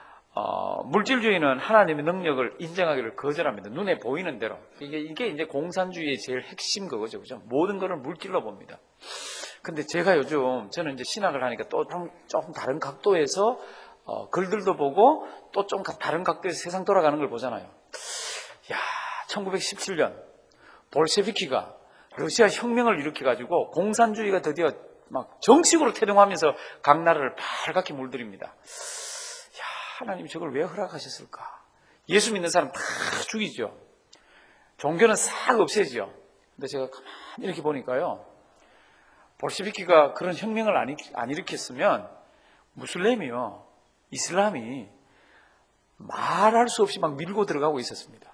물질주의는 하나님의 능력을 인정하기를 거절합니다. 눈에 보이는 대로. 이게 이제 공산주의의 제일 핵심 그거죠. 그죠? 모든 것을 물질로 봅니다. 근데 제가 요즘, 저는 이제 신학을 하니까 또 좀 다른 각도에서 글들도 보고 또 좀 다른 각도에서 세상 돌아가는 걸 보잖아요. 야, 1917년 볼셰비키가 러시아 혁명을 일으켜가지고 공산주의가 드디어 막 정식으로 태동하면서 각 나라를 빨갛게 물들입니다. 야, 하나님이 저걸 왜 허락하셨을까? 예수 믿는 사람 다 죽이죠. 종교는 싹 없애죠. 근데 제가 가만히 이렇게 보니까요, 볼셰비키가 그런 혁명을 안 일으켰으면 무슬림이요, 이슬람이 말할 수 없이 막 밀고 들어가고 있었습니다.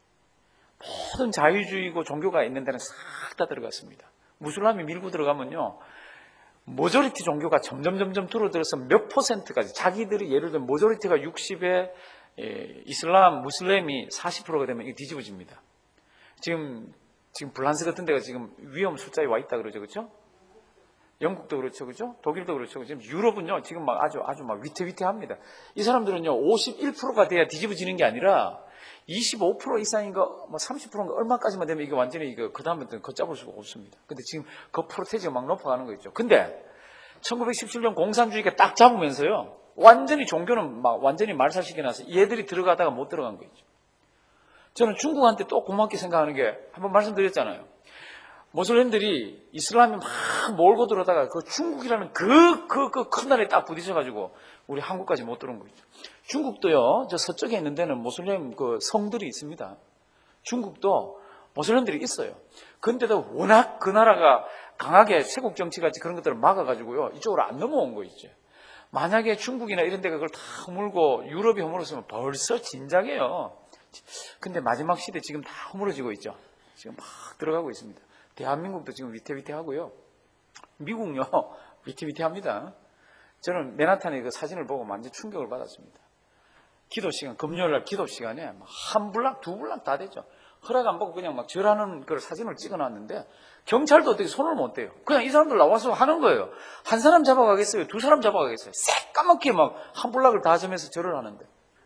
모든 자유주의고 종교가 있는 데는 싹 다 들어갔습니다. 무슬림이 밀고 들어가면요, 모조리티 종교가 점점 줄어들어서 몇 %까지, 자기들이 예를 들면 모조리티가 60에 이슬람, 무슬림이 40%가 되면 이게 뒤집어집니다. 지금 프랑스 같은 데가 지금 위험 숫자에 와 있다 그러죠, 그렇죠? 영국도 그렇죠, 그죠? 독일도 그렇죠. 지금 유럽은요, 지금 막 아주 막 위태위태합니다. 이 사람들은요, 51%가 돼야 뒤집어지는 게 아니라 25% 이상인가, 뭐 30%인가 얼마까지만 되면 이게 완전히 이거 그 다음부터는 걷잡을 수가 없습니다. 근데 지금 그 프로테지가 막 높아가는 거 있죠. 근데 1917년 공산주의가 딱 잡으면서요, 완전히 종교는 막 완전히 말살시켜놔서 얘들이 들어가다가 못 들어간 거 있죠. 저는 중국한테 또 고맙게 생각하는 게, 한번 말씀드렸잖아요. 모슬림들이 이슬람이 막 몰고 들어다가 그 중국이라는 그 큰 나라에 딱 부딪혀가지고 우리 한국까지 못 들어온 거 있죠. 중국도요, 저 서쪽에 있는 데는 모슬림 그 성들이 있습니다. 중국도 모슬림들이 있어요. 근데도 워낙 그 나라가 강하게 세국 정치같이 그런 것들을 막아가지고요, 이쪽으로 안 넘어온 거 있죠. 만약에 중국이나 이런 데가 그걸 다 허물고 유럽이 허물었으면 벌써 진작이에요. 근데 마지막 시대 지금 다 허물어지고 있죠. 지금 막 들어가고 있습니다. 대한민국도 지금 위태위태하고요. 미국요, 위태위태합니다. 저는 맨하탄의 그 사진을 보고 완전 충격을 받았습니다. 기도 시간, 금요일날 기도 시간에 한 블락, 두 블락 다 되죠. 허락 안 받고 그냥 막 절하는 그 사진을 찍어놨는데 경찰도 어떻게 손을 못 대요. 그냥 이 사람들 나와서 하는 거예요. 한 사람 잡아가겠어요? 두 사람 잡아가겠어요? 새까맣게 막 한 블락을 다 점해서 절을 하는데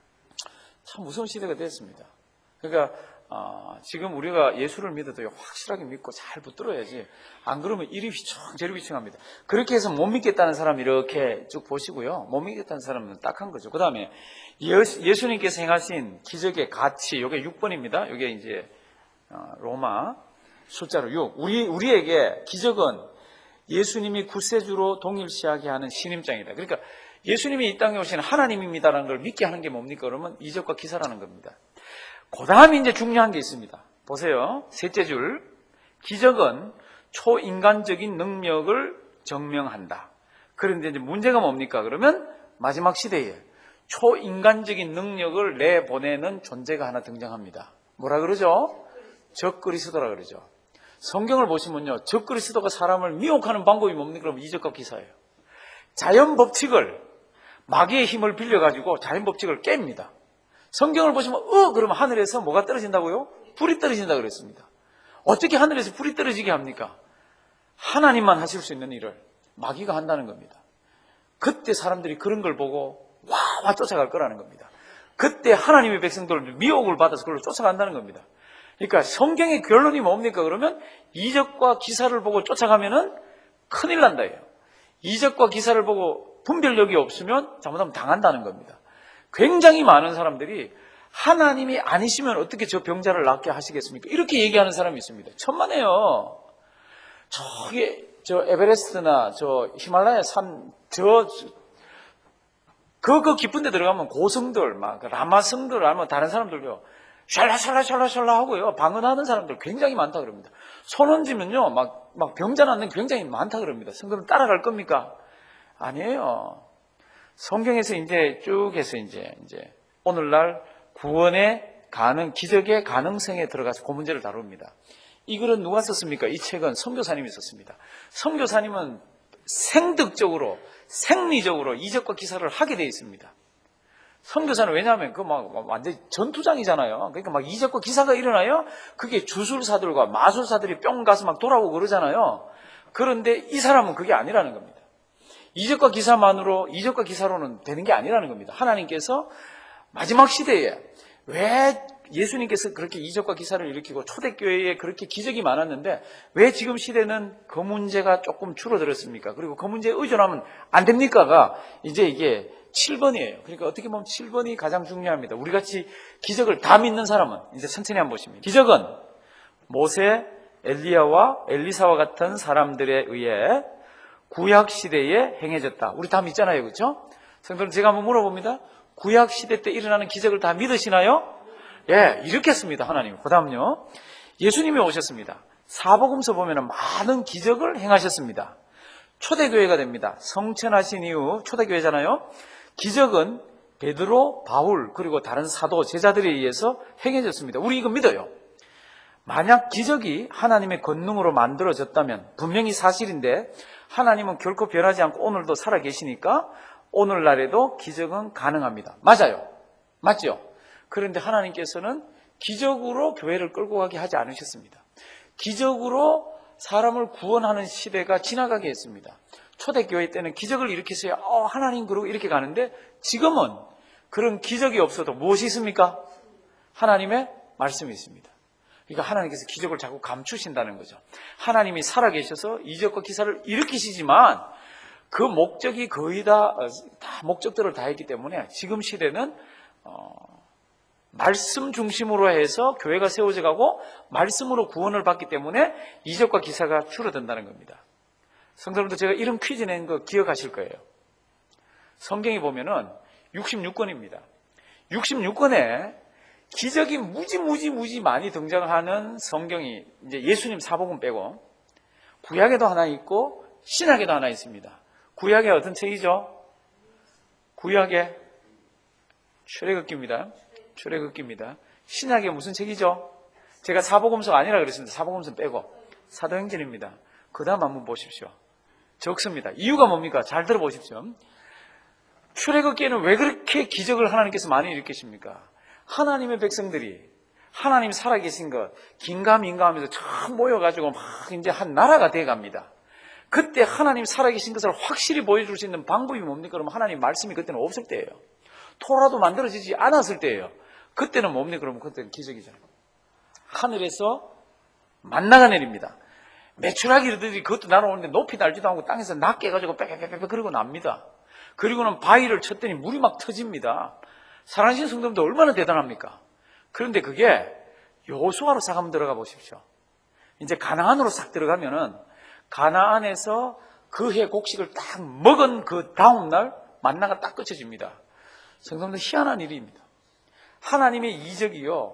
참 무서운 시대가 됐습니다. 그러니까 지금 우리가 예수를 믿어도 확실하게 믿고 잘 붙들어야지, 안 그러면 이리 휘청 저리 휘청합니다. 그렇게 해서 못 믿겠다는 사람 이렇게 쭉 보시고요, 못 믿겠다는 사람은 딱한 거죠. 그 다음에 예수님께서 행하신 기적의 가치, 이게 6번입니다. 이게 이제 로마 숫자로 6. 우리에게 기적은 예수님이 구세주로 동일시하게 하는 신임장이다. 그러니까 예수님이 이 땅에 오신 하나님입니다라는 걸 믿게 하는 게 뭡니까? 그러면 이적과 기사라는 겁니다. 그 다음에 이제 중요한 게 있습니다. 보세요. 셋째 줄. 기적은 초인간적인 능력을 증명한다. 그런데 이제 문제가 뭡니까? 그러면 마지막 시대에 초인간적인 능력을 내보내는 존재가 하나 등장합니다. 뭐라 그러죠? 적그리스도라 그러죠. 성경을 보시면요, 적그리스도가 사람을 미혹하는 방법이 뭡니까? 그럼 이적과 기사예요. 자연 법칙을, 마귀의 힘을 빌려가지고 자연 법칙을 깹니다. 성경을 보시면 그러면 하늘에서 뭐가 떨어진다고요? 불이 떨어진다고 그랬습니다. 어떻게 하늘에서 불이 떨어지게 합니까? 하나님만 하실 수 있는 일을 마귀가 한다는 겁니다. 그때 사람들이 그런 걸 보고 와 쫓아갈 거라는 겁니다. 그때 하나님의 백성들 미혹을 받아서 그걸 쫓아간다는 겁니다. 그러니까 성경의 결론이 뭡니까? 그러면 이적과 기사를 보고 쫓아가면은 큰일 난다예요. 이적과 기사를 보고 분별력이 없으면 잘못하면 당한다는 겁니다. 굉장히 많은 사람들이 하나님이 아니시면 어떻게 저 병자를 낫게 하시겠습니까? 이렇게 얘기하는 사람이 있습니다. 천만에요. 저기 저 에베레스트나 저 히말라야 산 그 깊은 데 들어가면 고성들 막 라마성들 아니면 다른 사람들요 샬라샬라샬라샬라 하고요 방언하는 사람들 굉장히 많다 그럽니다. 손 얹으면요 막 병자 낫는 굉장히 많다 그럽니다. 성도는 따라갈 겁니까? 아니에요. 성경에서 이제 쭉 해서 이제 오늘날 구원의 기적의 가능성에 들어가서 그 문제를 다룹니다. 이 글은 누가 썼습니까? 이 책은 선교사님이 썼습니다. 선교사님은 생득적으로, 생리적으로 이적과 기사를 하게 되어 있습니다. 선교사는 왜냐하면 완전히 전투장이잖아요. 그러니까 막 이적과 기사가 일어나요. 그게 주술사들과 마술사들이 뿅 가서 막 돌아오고 그러잖아요. 그런데 이 사람은 그게 아니라는 겁니다. 이적과 기사로는 되는 게 아니라는 겁니다. 하나님께서 마지막 시대에 왜 예수님께서 그렇게 이적과 기사를 일으키고 초대교회에 그렇게 기적이 많았는데 왜 지금 시대는 그 문제가 조금 줄어들었습니까? 그리고 그 문제에 의존하면 안 됩니까가 이제 이게 7번이에요. 그러니까 어떻게 보면 7번이 가장 중요합니다. 우리같이 기적을 다 믿는 사람은 이제 천천히 한번 보십니다. 기적은 모세, 엘리야와 엘리사와 같은 사람들에 의해 구약시대에 행해졌다. 우리 다 믿잖아요. 그렇죠? 성도님 제가 한번 물어봅니다. 구약시대 때 일어나는 기적을 다 믿으시나요? 예, 이렇게 했습니다. 하나님. 그 다음요. 예수님이 오셨습니다. 사복음서 보면 많은 기적을 행하셨습니다. 초대교회가 됩니다. 성천하신 이후 초대교회잖아요. 기적은 베드로, 바울 그리고 다른 사도, 제자들에 의해서 행해졌습니다. 우리 이거 믿어요. 만약 기적이 하나님의 권능으로 만들어졌다면 분명히 사실인데 하나님은 결코 변하지 않고 오늘도 살아계시니까 오늘날에도 기적은 가능합니다. 맞아요. 맞죠? 그런데 하나님께서는 기적으로 교회를 끌고 가게 하지 않으셨습니다. 기적으로 사람을 구원하는 시대가 지나가게 했습니다. 초대교회 때는 기적을 일으키세요. 하나님 그러고 이렇게 가는데 지금은 그런 기적이 없어도 무엇이 있습니까? 하나님의 말씀이 있습니다. 그러니까 하나님께서 기적을 자꾸 감추신다는 거죠. 하나님이 살아계셔서 이적과 기사를 일으키시지만 그 목적이 거의 다 목적들을 다 했기 때문에 지금 시대는 말씀 중심으로 해서 교회가 세워져 가고 말씀으로 구원을 받기 때문에 이적과 기사가 줄어든다는 겁니다. 성도님들 제가 이런 퀴즈 낸 거 기억하실 거예요. 성경에 보면은 66권입니다. 66권에 기적이 무지 많이 등장하는 성경이 이제 예수님 사복음 빼고 구약에도 하나 있고 신약에도 하나 있습니다. 구약의 어떤 책이죠? 구약의 출애굽기입니다. 신약의 무슨 책이죠? 제가 사복음서가 아니라 그랬습니다. 사복음서 빼고 사도행전입니다. 그 다음 한번 보십시오. 적습니다. 이유가 뭡니까? 잘 들어보십시오. 출애굽기에는 왜 그렇게 기적을 하나님께서 많이 일으키십니까? 하나님의 백성들이 하나님 살아계신 것 긴가민가하면서 참 모여가지고 막 이제 한 나라가 돼갑니다. 그때 하나님 살아계신 것을 확실히 보여줄 수 있는 방법이 뭡니까? 그러면 하나님 말씀이 그때는 없을 때예요. 토라도 만들어지지 않았을 때예요. 그때는 뭡니까? 그러면 그때는 기적이잖아요. 하늘에서 만나가 내립니다. 메추라기들이 그것도 날아오는데 높이 날지도 않고 땅에서 낮게 해가지고 빼빼빼빼 그러고 납니다. 그리고는 바위를 쳤더니 물이 막 터집니다. 사랑하시는 성도님들 얼마나 대단합니까? 그런데 그게 여호수아로 싹 한번 들어가 보십시오. 이제 가나안으로 싹 들어가면은 가나안에서 그 해 곡식을 딱 먹은 그 다음날 만나가 딱 끝쳐집니다. 성도님들 희한한 일입니다. 하나님의 이적이요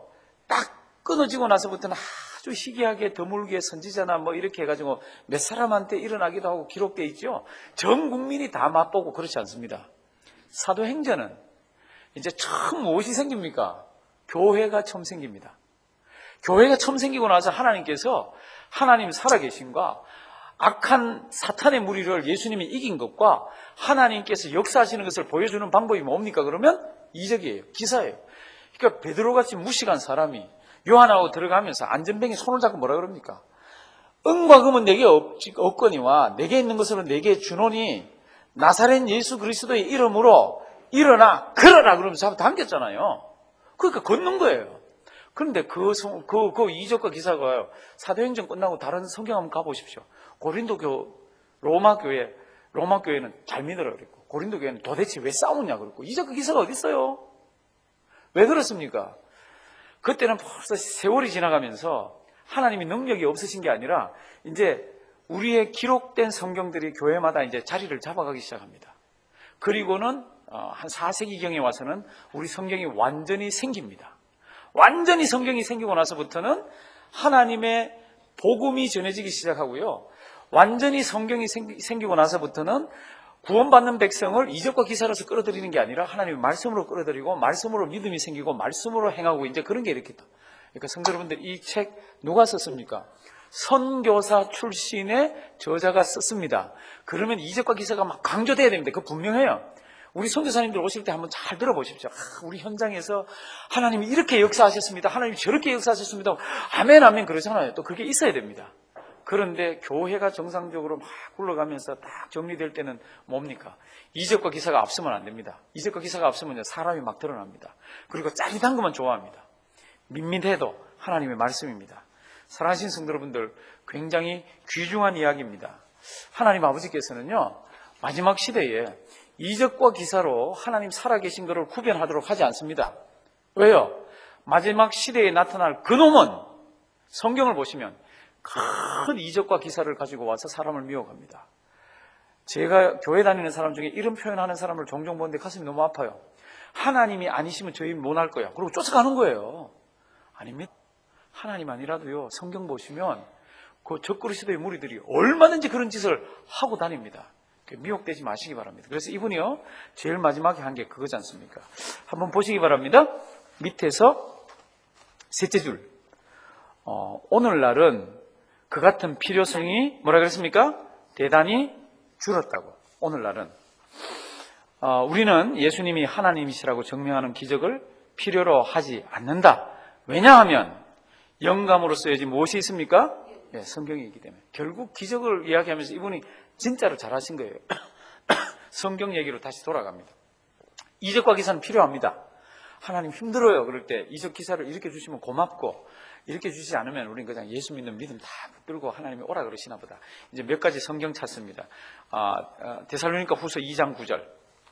딱 끊어지고 나서부터는 아주 희귀하게 드물게 선지자나 뭐 이렇게 해가지고 몇 사람한테 일어나기도 하고 기록되어 있죠. 전 국민이 다 맛보고 그렇지 않습니다. 사도행전은 이제 처음 무엇이 생깁니까? 교회가 처음 생깁니다. 교회가 처음 생기고 나서 하나님께서 하나님 살아계심과 악한 사탄의 무리를 예수님이 이긴 것과 하나님께서 역사하시는 것을 보여주는 방법이 뭡니까? 그러면 이적이에요. 기사예요. 그러니까 베드로같이 무식한 사람이 요한하고 들어가면서 안전뱅이 손을 잡고 뭐라 그럽니까? 은과 금은 내게 없거니와 내게 있는 것으로 내게 주노니 나사렛 예수 그리스도의 이름으로 일어나 걸어라 그러면서 잡아 당겼잖아요. 그러니까 걷는 거예요. 그런데 그 이적과 기사가 사도행전 끝나고 다른 성경 한번 가보십시오. 로마 교회는 잘 믿으라 그랬고 고린도 교회는 도대체 왜 싸우냐 그랬고 이적과 기사가 어디 있어요? 왜 그렇습니까? 그때는 벌써 세월이 지나가면서 하나님이 능력이 없으신 게 아니라 이제 우리의 기록된 성경들이 교회마다 이제 자리를 잡아가기 시작합니다. 그리고는 한 4세기경에 와서는 우리 성경이 완전히 생깁니다. 완전히 성경이 생기고 나서부터는 하나님의 복음이 전해지기 시작하고요. 완전히 성경이 생기고 나서부터는 구원받는 백성을 이적과 기사로서 끌어들이는 게 아니라 하나님의 말씀으로 끌어들이고 말씀으로 믿음이 생기고 말씀으로 행하고 이제 그런 게 이렇게. 그러니까 성도 여러분들 이 책 누가 썼습니까? 선교사 출신의 저자가 썼습니다. 그러면 이적과 기사가 막 강조돼야 됩니다. 그거 분명해요. 우리 선교사님들 오실 때 한번 잘 들어보십시오. 우리 현장에서 하나님이 이렇게 역사하셨습니다. 하나님이 저렇게 역사하셨습니다. 아멘 아멘 그러잖아요. 또 그게 있어야 됩니다. 그런데 교회가 정상적으로 막 굴러가면서 딱 정리될 때는 뭡니까? 이적과 기사가 앞서면 안 됩니다. 이적과 기사가 앞서면 사람이 막 드러납니다. 그리고 짜릿한 것만 좋아합니다. 밋밋해도 하나님의 말씀입니다. 사랑하신 성도 여러분들, 굉장히 귀중한 이야기입니다. 하나님 아버지께서는요, 마지막 시대에 이적과 기사로 하나님 살아계신 것을 구별하도록 하지 않습니다. 왜요? 마지막 시대에 나타날 그놈은 성경을 보시면 큰 이적과 기사를 가지고 와서 사람을 미혹합니다. 제가 교회 다니는 사람 중에 이런 표현하는 사람을 종종 보는데 가슴이 너무 아파요. 하나님이 아니시면 저희 못할 거야. 그리고 쫓아가는 거예요. 아닙니다. 하나님 아니라도요, 성경 보시면 그 적그리스도의 무리들이 얼마든지 그런 짓을 하고 다닙니다. 미혹되지 마시기 바랍니다. 그래서 이분이요, 제일 마지막에 한 게 그거지 않습니까? 한번 보시기 바랍니다. 밑에서 셋째 줄. 오늘날은 그 같은 필요성이 뭐라 그랬습니까? 대단히 줄었다고. 오늘날은 우리는 예수님이 하나님이시라고 증명하는 기적을 필요로 하지 않는다. 왜냐하면 영감으로 쓰여진 무엇이 있습니까? 네, 성경이 있기 때문에. 결국 기적을 이야기하면서 이분이 진짜로 잘하신 거예요. 성경 얘기로 다시 돌아갑니다. 이적과 기사는 필요합니다. 하나님 힘들어요. 그럴 때 이적 기사를 이렇게 주시면 고맙고, 이렇게 주시지 않으면 우리는 그냥 예수 믿는 믿음 다 붙들고 하나님이 오라 그러시나 보다. 이제 몇 가지 성경 찾습니다. 데살로니가 후서 2장 9절.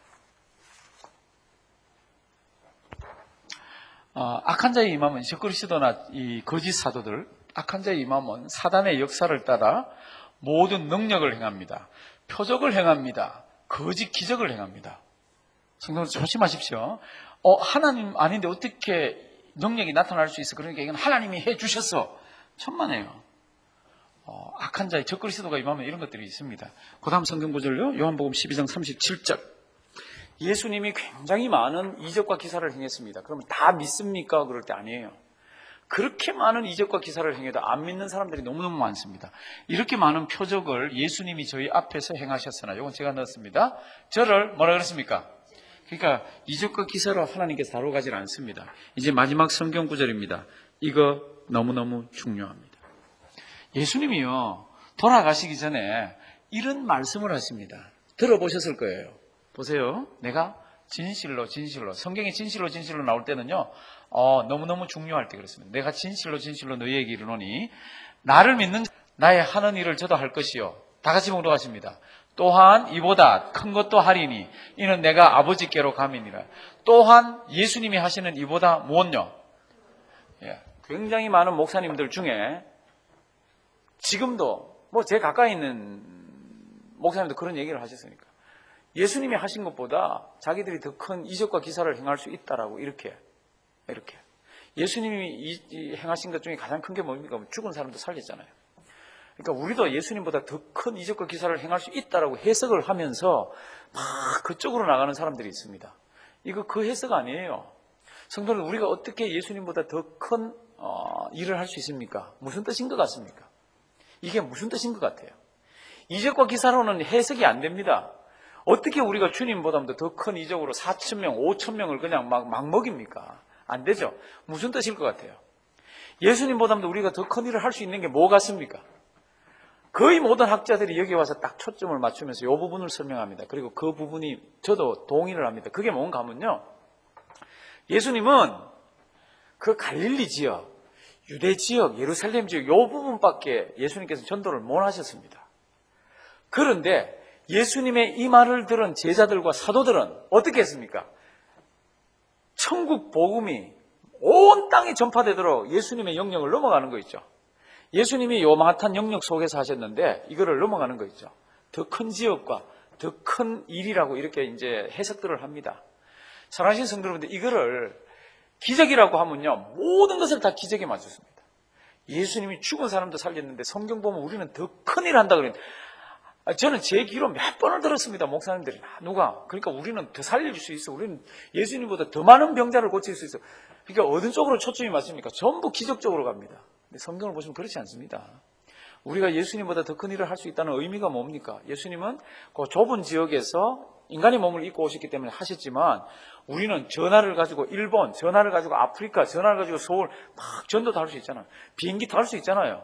악한 자의 임함은 적그리스도나 이 거짓 사도들, 악한 자의 임함은 사단의 역사를 따라 모든 능력을 행합니다. 표적을 행합니다. 거짓 기적을 행합니다. 성도들 조심하십시오. 하나님 아닌데 어떻게 능력이 나타날 수 있어? 그러니까 이건 하나님이 해주셨어. 천만에요. 악한 자의 적그리스도가 임하면 이런 것들이 있습니다. 그 다음 성경 구절요. 요한복음 12장 37절. 예수님이 굉장히 많은 이적과 기사를 행했습니다. 그러면 다 믿습니까? 그럴 때 아니에요. 그렇게 많은 이적과 기사를 행해도 안 믿는 사람들이 너무너무 많습니다. 이렇게 많은 표적을 예수님이 저희 앞에서 행하셨으나, 이건 제가 넣었습니다. 저를 뭐라 그랬습니까? 그러니까 이적과 기사로 하나님께서 다뤄가지 않습니다. 이제 마지막 성경 구절입니다. 이거 너무너무 중요합니다. 예수님이요, 돌아가시기 전에 이런 말씀을 하십니다. 들어보셨을 거예요. 보세요. 내가 진실로 성경에 진실로 나올 때는요, 너무너무 중요할 때 그렇습니다. 내가 진실로 너희에게 이르노니 나를 믿는 나의 하는 일을 저도 할 것이요. 다 같이 봉독하십니다. 또한 이보다 큰 것도 하리니 이는 내가 아버지께로 감이니라. 또한 예수님이 하시는 이보다 무엇요? 굉장히 많은 목사님들 중에 지금도 제 가까이 있는 목사님도 그런 얘기를 하셨으니까 예수님이 하신 것보다 자기들이 더 큰 이적과 기사를 행할 수 있다라고 이렇게 예수님이 이 행하신 것 중에 가장 큰 게 뭡니까? 죽은 사람도 살렸잖아요. 그러니까 우리도 예수님보다 더 큰 이적과 기사를 행할 수 있다라고 해석을 하면서 막 그쪽으로 나가는 사람들이 있습니다. 이거 그 해석 아니에요. 성도는 우리가 어떻게 예수님보다 더 큰 일을 할 수 있습니까? 무슨 뜻인 것 같습니까? 이게 무슨 뜻인 것 같아요? 이적과 기사로는 해석이 안 됩니다. 어떻게 우리가 주님보다도 더 큰 이적으로 4,000명, 5,000명을 그냥 막 먹입니까? 안 되죠. 무슨 뜻일 것 같아요? 예수님보다도 우리가 더 큰 일을 할 수 있는 게 뭐 같습니까? 거의 모든 학자들이 여기 와서 딱 초점을 맞추면서 이 부분을 설명합니다. 그리고 그 부분이 저도 동의를 합니다. 그게 뭔가 하면요, 예수님은 그 갈릴리 지역, 유대 지역, 예루살렘 지역 이 부분밖에 예수님께서 전도를 못 하셨습니다. 그런데 예수님의 이 말을 들은 제자들과 사도들은 어떻게 했습니까? 천국 복음이 온 땅에 전파되도록 예수님의 영역을 넘어가는 거 있죠. 예수님이 요만한 영역 속에서 하셨는데 이거를 넘어가는 거 있죠. 더 큰 지역과 더 큰 일이라고 이렇게 이제 해석들을 합니다. 사랑하신 성도 여러분들, 이거를 기적이라고 하면요, 모든 것을 다 기적에 맞췄습니다. 예수님이 죽은 사람도 살렸는데 성경 보면 우리는 더 큰 일을 한다 그랬는데, 저는 제 귀로 몇 번을 들었습니다. 목사님들이 누가 그러니까 우리는 더 살릴 수 있어, 우리는 예수님보다 더 많은 병자를 고칠 수 있어. 그러니까 어느 쪽으로 초점이 맞습니까? 전부 기적적으로 갑니다. 근데 성경을 보시면 그렇지 않습니다. 우리가 예수님보다 더 큰 일을 할 수 있다는 의미가 뭡니까? 예수님은 그 좁은 지역에서 인간의 몸을 입고 오셨기 때문에 하셨지만, 우리는 전화를 가지고 일본, 전화를 가지고 아프리카, 전화를 가지고 서울 막 전도도 할 수 있잖아요. 비행기도 할 수 있잖아요.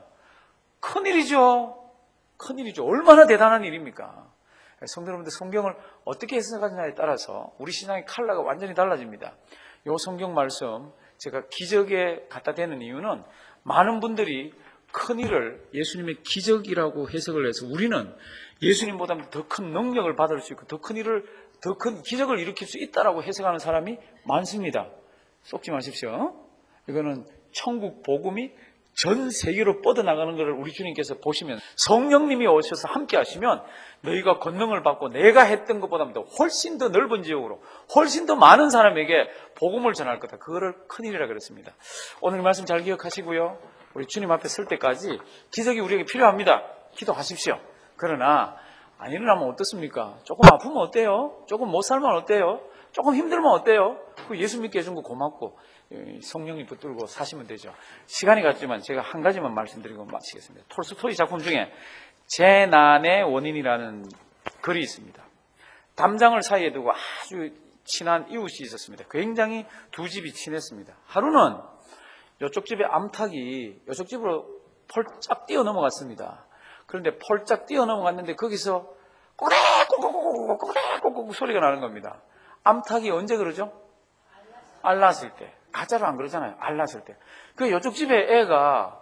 큰일이죠. 큰일이죠. 얼마나 대단한 일입니까? 성도 여러분들, 성경을 어떻게 해석하느냐에 따라서 우리 신앙의 컬러가 완전히 달라집니다. 이 성경 말씀 제가 기적에 갖다 대는 이유는, 많은 분들이 큰일을 예수님의 기적이라고 해석을 해서 우리는 예수님보다 더 큰 능력을 받을 수 있고 더 큰 일을, 더 큰 기적을 일으킬 수 있다라고 해석하는 사람이 많습니다. 속지 마십시오. 이거는 천국 복음이 전 세계로 뻗어나가는 것을 우리 주님께서 보시면, 성령님이 오셔서 함께 하시면 너희가 권능을 받고 내가 했던 것보다 훨씬 더 넓은 지역으로 훨씬 더 많은 사람에게 복음을 전할 거다. 그거를 큰일이라 그랬습니다. 오늘 말씀 잘 기억하시고요, 우리 주님 앞에 설 때까지 기적이 우리에게 필요합니다. 기도하십시오. 그러나 안 일어나면 어떻습니까? 조금 아프면 어때요? 조금 못 살면 어때요? 조금 힘들면 어때요? 그 예수 믿게 해준 거 고맙고 성령이 붙들고 사시면 되죠. 시간이 갔지만 제가 한 가지만 말씀드리고 마치겠습니다. 톨스토이 작품 중에 재난의 원인이라는 글이 있습니다. 담장을 사이에 두고 아주 친한 이웃이 있었습니다. 굉장히 두 집이 친했습니다. 하루는 이쪽 집의 암탉이 이쪽 집으로 폴짝 뛰어 넘어갔습니다. 그런데 폴짝 뛰어 넘어갔는데 거기서 꼬레꼬꼬꼬꼬 꼬레꼬꼬 소리가 나는 겁니다. 암탉이 언제 그러죠? 알 낳았을 때. 가짜로 안 그러잖아요. 알 낳았을 때. 그 이쪽 집에 애가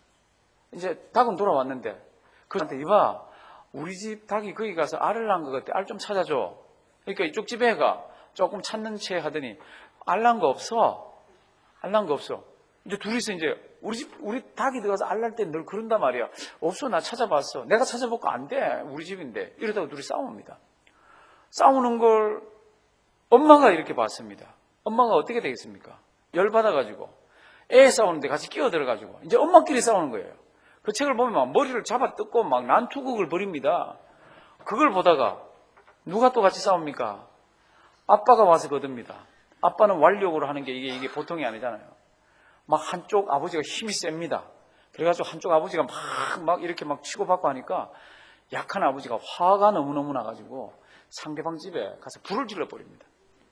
이제 닭은 돌아왔는데 그한테, 이봐, 우리 집 닭이 거기 가서 알을 낳은 것 같아. 알 좀 찾아줘. 그러니까 이쪽 집 애가 조금 찾는 채 하더니 알 낳은 거 없어. 알 낳은 거 없어. 이제 둘이서 이제 우리 닭이 들어가서 알 낳을 때 늘 그런단 말이야. 없어, 나 찾아봤어. 내가 찾아볼거 안 돼. 우리 집인데. 이러다가 둘이 싸웁니다. 싸우는 걸 엄마가 이렇게 봤습니다. 엄마가 어떻게 되겠습니까? 열받아가지고 애 싸우는데 같이 끼어들어가지고 이제 엄마끼리 싸우는 거예요. 그 책을 보면 막 머리를 잡아 뜯고 막 난투극을 벌입니다. 그걸 보다가 누가 또 같이 싸웁니까? 아빠가 와서 거듭니다. 아빠는 완력으로 하는 게 이게 보통이 아니잖아요. 막 한쪽 아버지가 힘이 셉니다. 그래가지고 한쪽 아버지가 막 이렇게 막 치고받고 하니까 약한 아버지가 화가 너무너무 나가지고 상대방 집에 가서 불을 질러버립니다.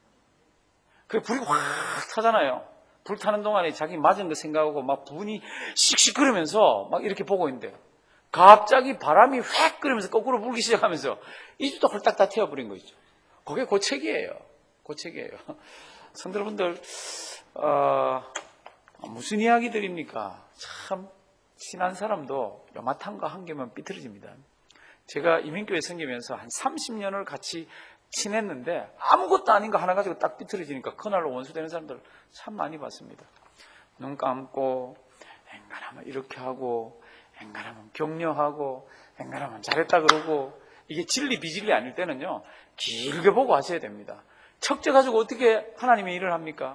그 불이 확 타잖아요. 불 타는 동안에 자기 맞은 거 생각하고 막 분이 씩씩 끓으면서 막 이렇게 보고 있는데, 갑자기 바람이 휙 끓으면서 거꾸로 불기 시작하면서 이 집도 홀딱 다 태워버린 거 있죠. 그게 고책이에요. 고책이에요. 성도 여러분들, 무슨 이야기들입니까? 참 친한 사람도 요만한 거 한 개면 삐뚤어집니다. 제가 이민교회 생기면서 한 30년을 같이 친했는데 아무것도 아닌 거 하나 가지고 딱 삐뚤어지니까 그날로 원수되는 사람들 참 많이 봤습니다. 눈 감고 앵간하면 이렇게 하고, 앵간하면 격려하고, 앵간하면 잘했다 그러고, 이게 진리 비진리 아닐 때는요 길게 보고 하셔야 됩니다. 척제 가지고 어떻게 하나님의 일을 합니까?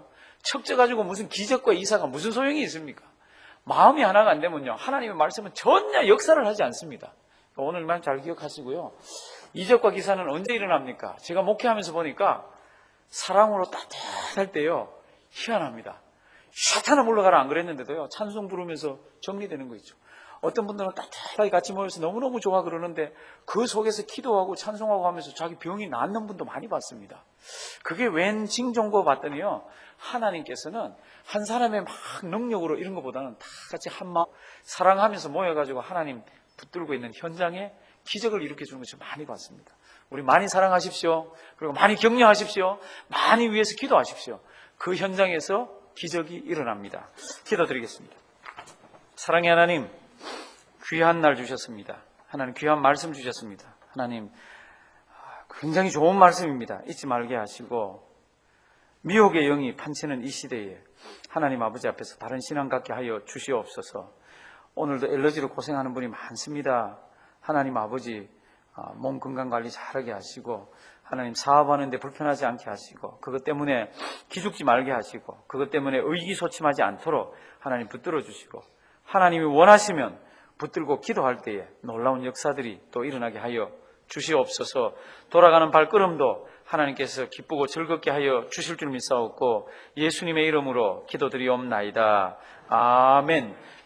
척져가지고 무슨 기적과 이사가 무슨 소용이 있습니까? 마음이 하나가 안 되면요, 하나님의 말씀은 전혀 역사를 하지 않습니다. 오늘 말 잘 기억하시고요. 이적과 기사는 언제 일어납니까? 제가 목회하면서 보니까 사랑으로 따뜻할 때요, 희한합니다. 샷 하나 물러가라 안 그랬는데도요, 찬송 부르면서 정리되는 거 있죠. 어떤 분들은 따뜻하게 같이 모여서 너무너무 좋아 그러는데 그 속에서 기도하고 찬송하고 하면서 자기 병이 낫는 분도 많이 봤습니다. 그게 웬 징조인고 봤더니요, 하나님께서는 한 사람의 막 능력으로 이런 것보다는 다 같이 한 마음 사랑하면서 모여가지고 하나님 붙들고 있는 현장에 기적을 일으켜 주는 것을 많이 봤습니다. 우리 많이 사랑하십시오. 그리고 많이 격려하십시오. 많이 위해서 기도하십시오. 그 현장에서 기적이 일어납니다. 기도드리겠습니다. 사랑의 하나님, 귀한 날 주셨습니다. 하나님, 귀한 말씀 주셨습니다. 하나님, 굉장히 좋은 말씀입니다. 잊지 말게 하시고 미혹의 영이 판치는 이 시대에 하나님 아버지 앞에서 바른 신앙 갖게 하여 주시옵소서. 오늘도 엘러지로 고생하는 분이 많습니다. 하나님 아버지, 몸 건강관리 잘하게 하시고 하나님 사업하는데 불편하지 않게 하시고 그것 때문에 기죽지 말게 하시고 그것 때문에 의기소침하지 않도록 하나님 붙들어 주시고 하나님이 원하시면 붙들고 기도할 때에 놀라운 역사들이 또 일어나게 하여 주시옵소서. 돌아가는 발걸음도 하나님께서 기쁘고 즐겁게 하여 주실 줄 믿사옵고 예수님의 이름으로 기도드리옵나이다. 아멘.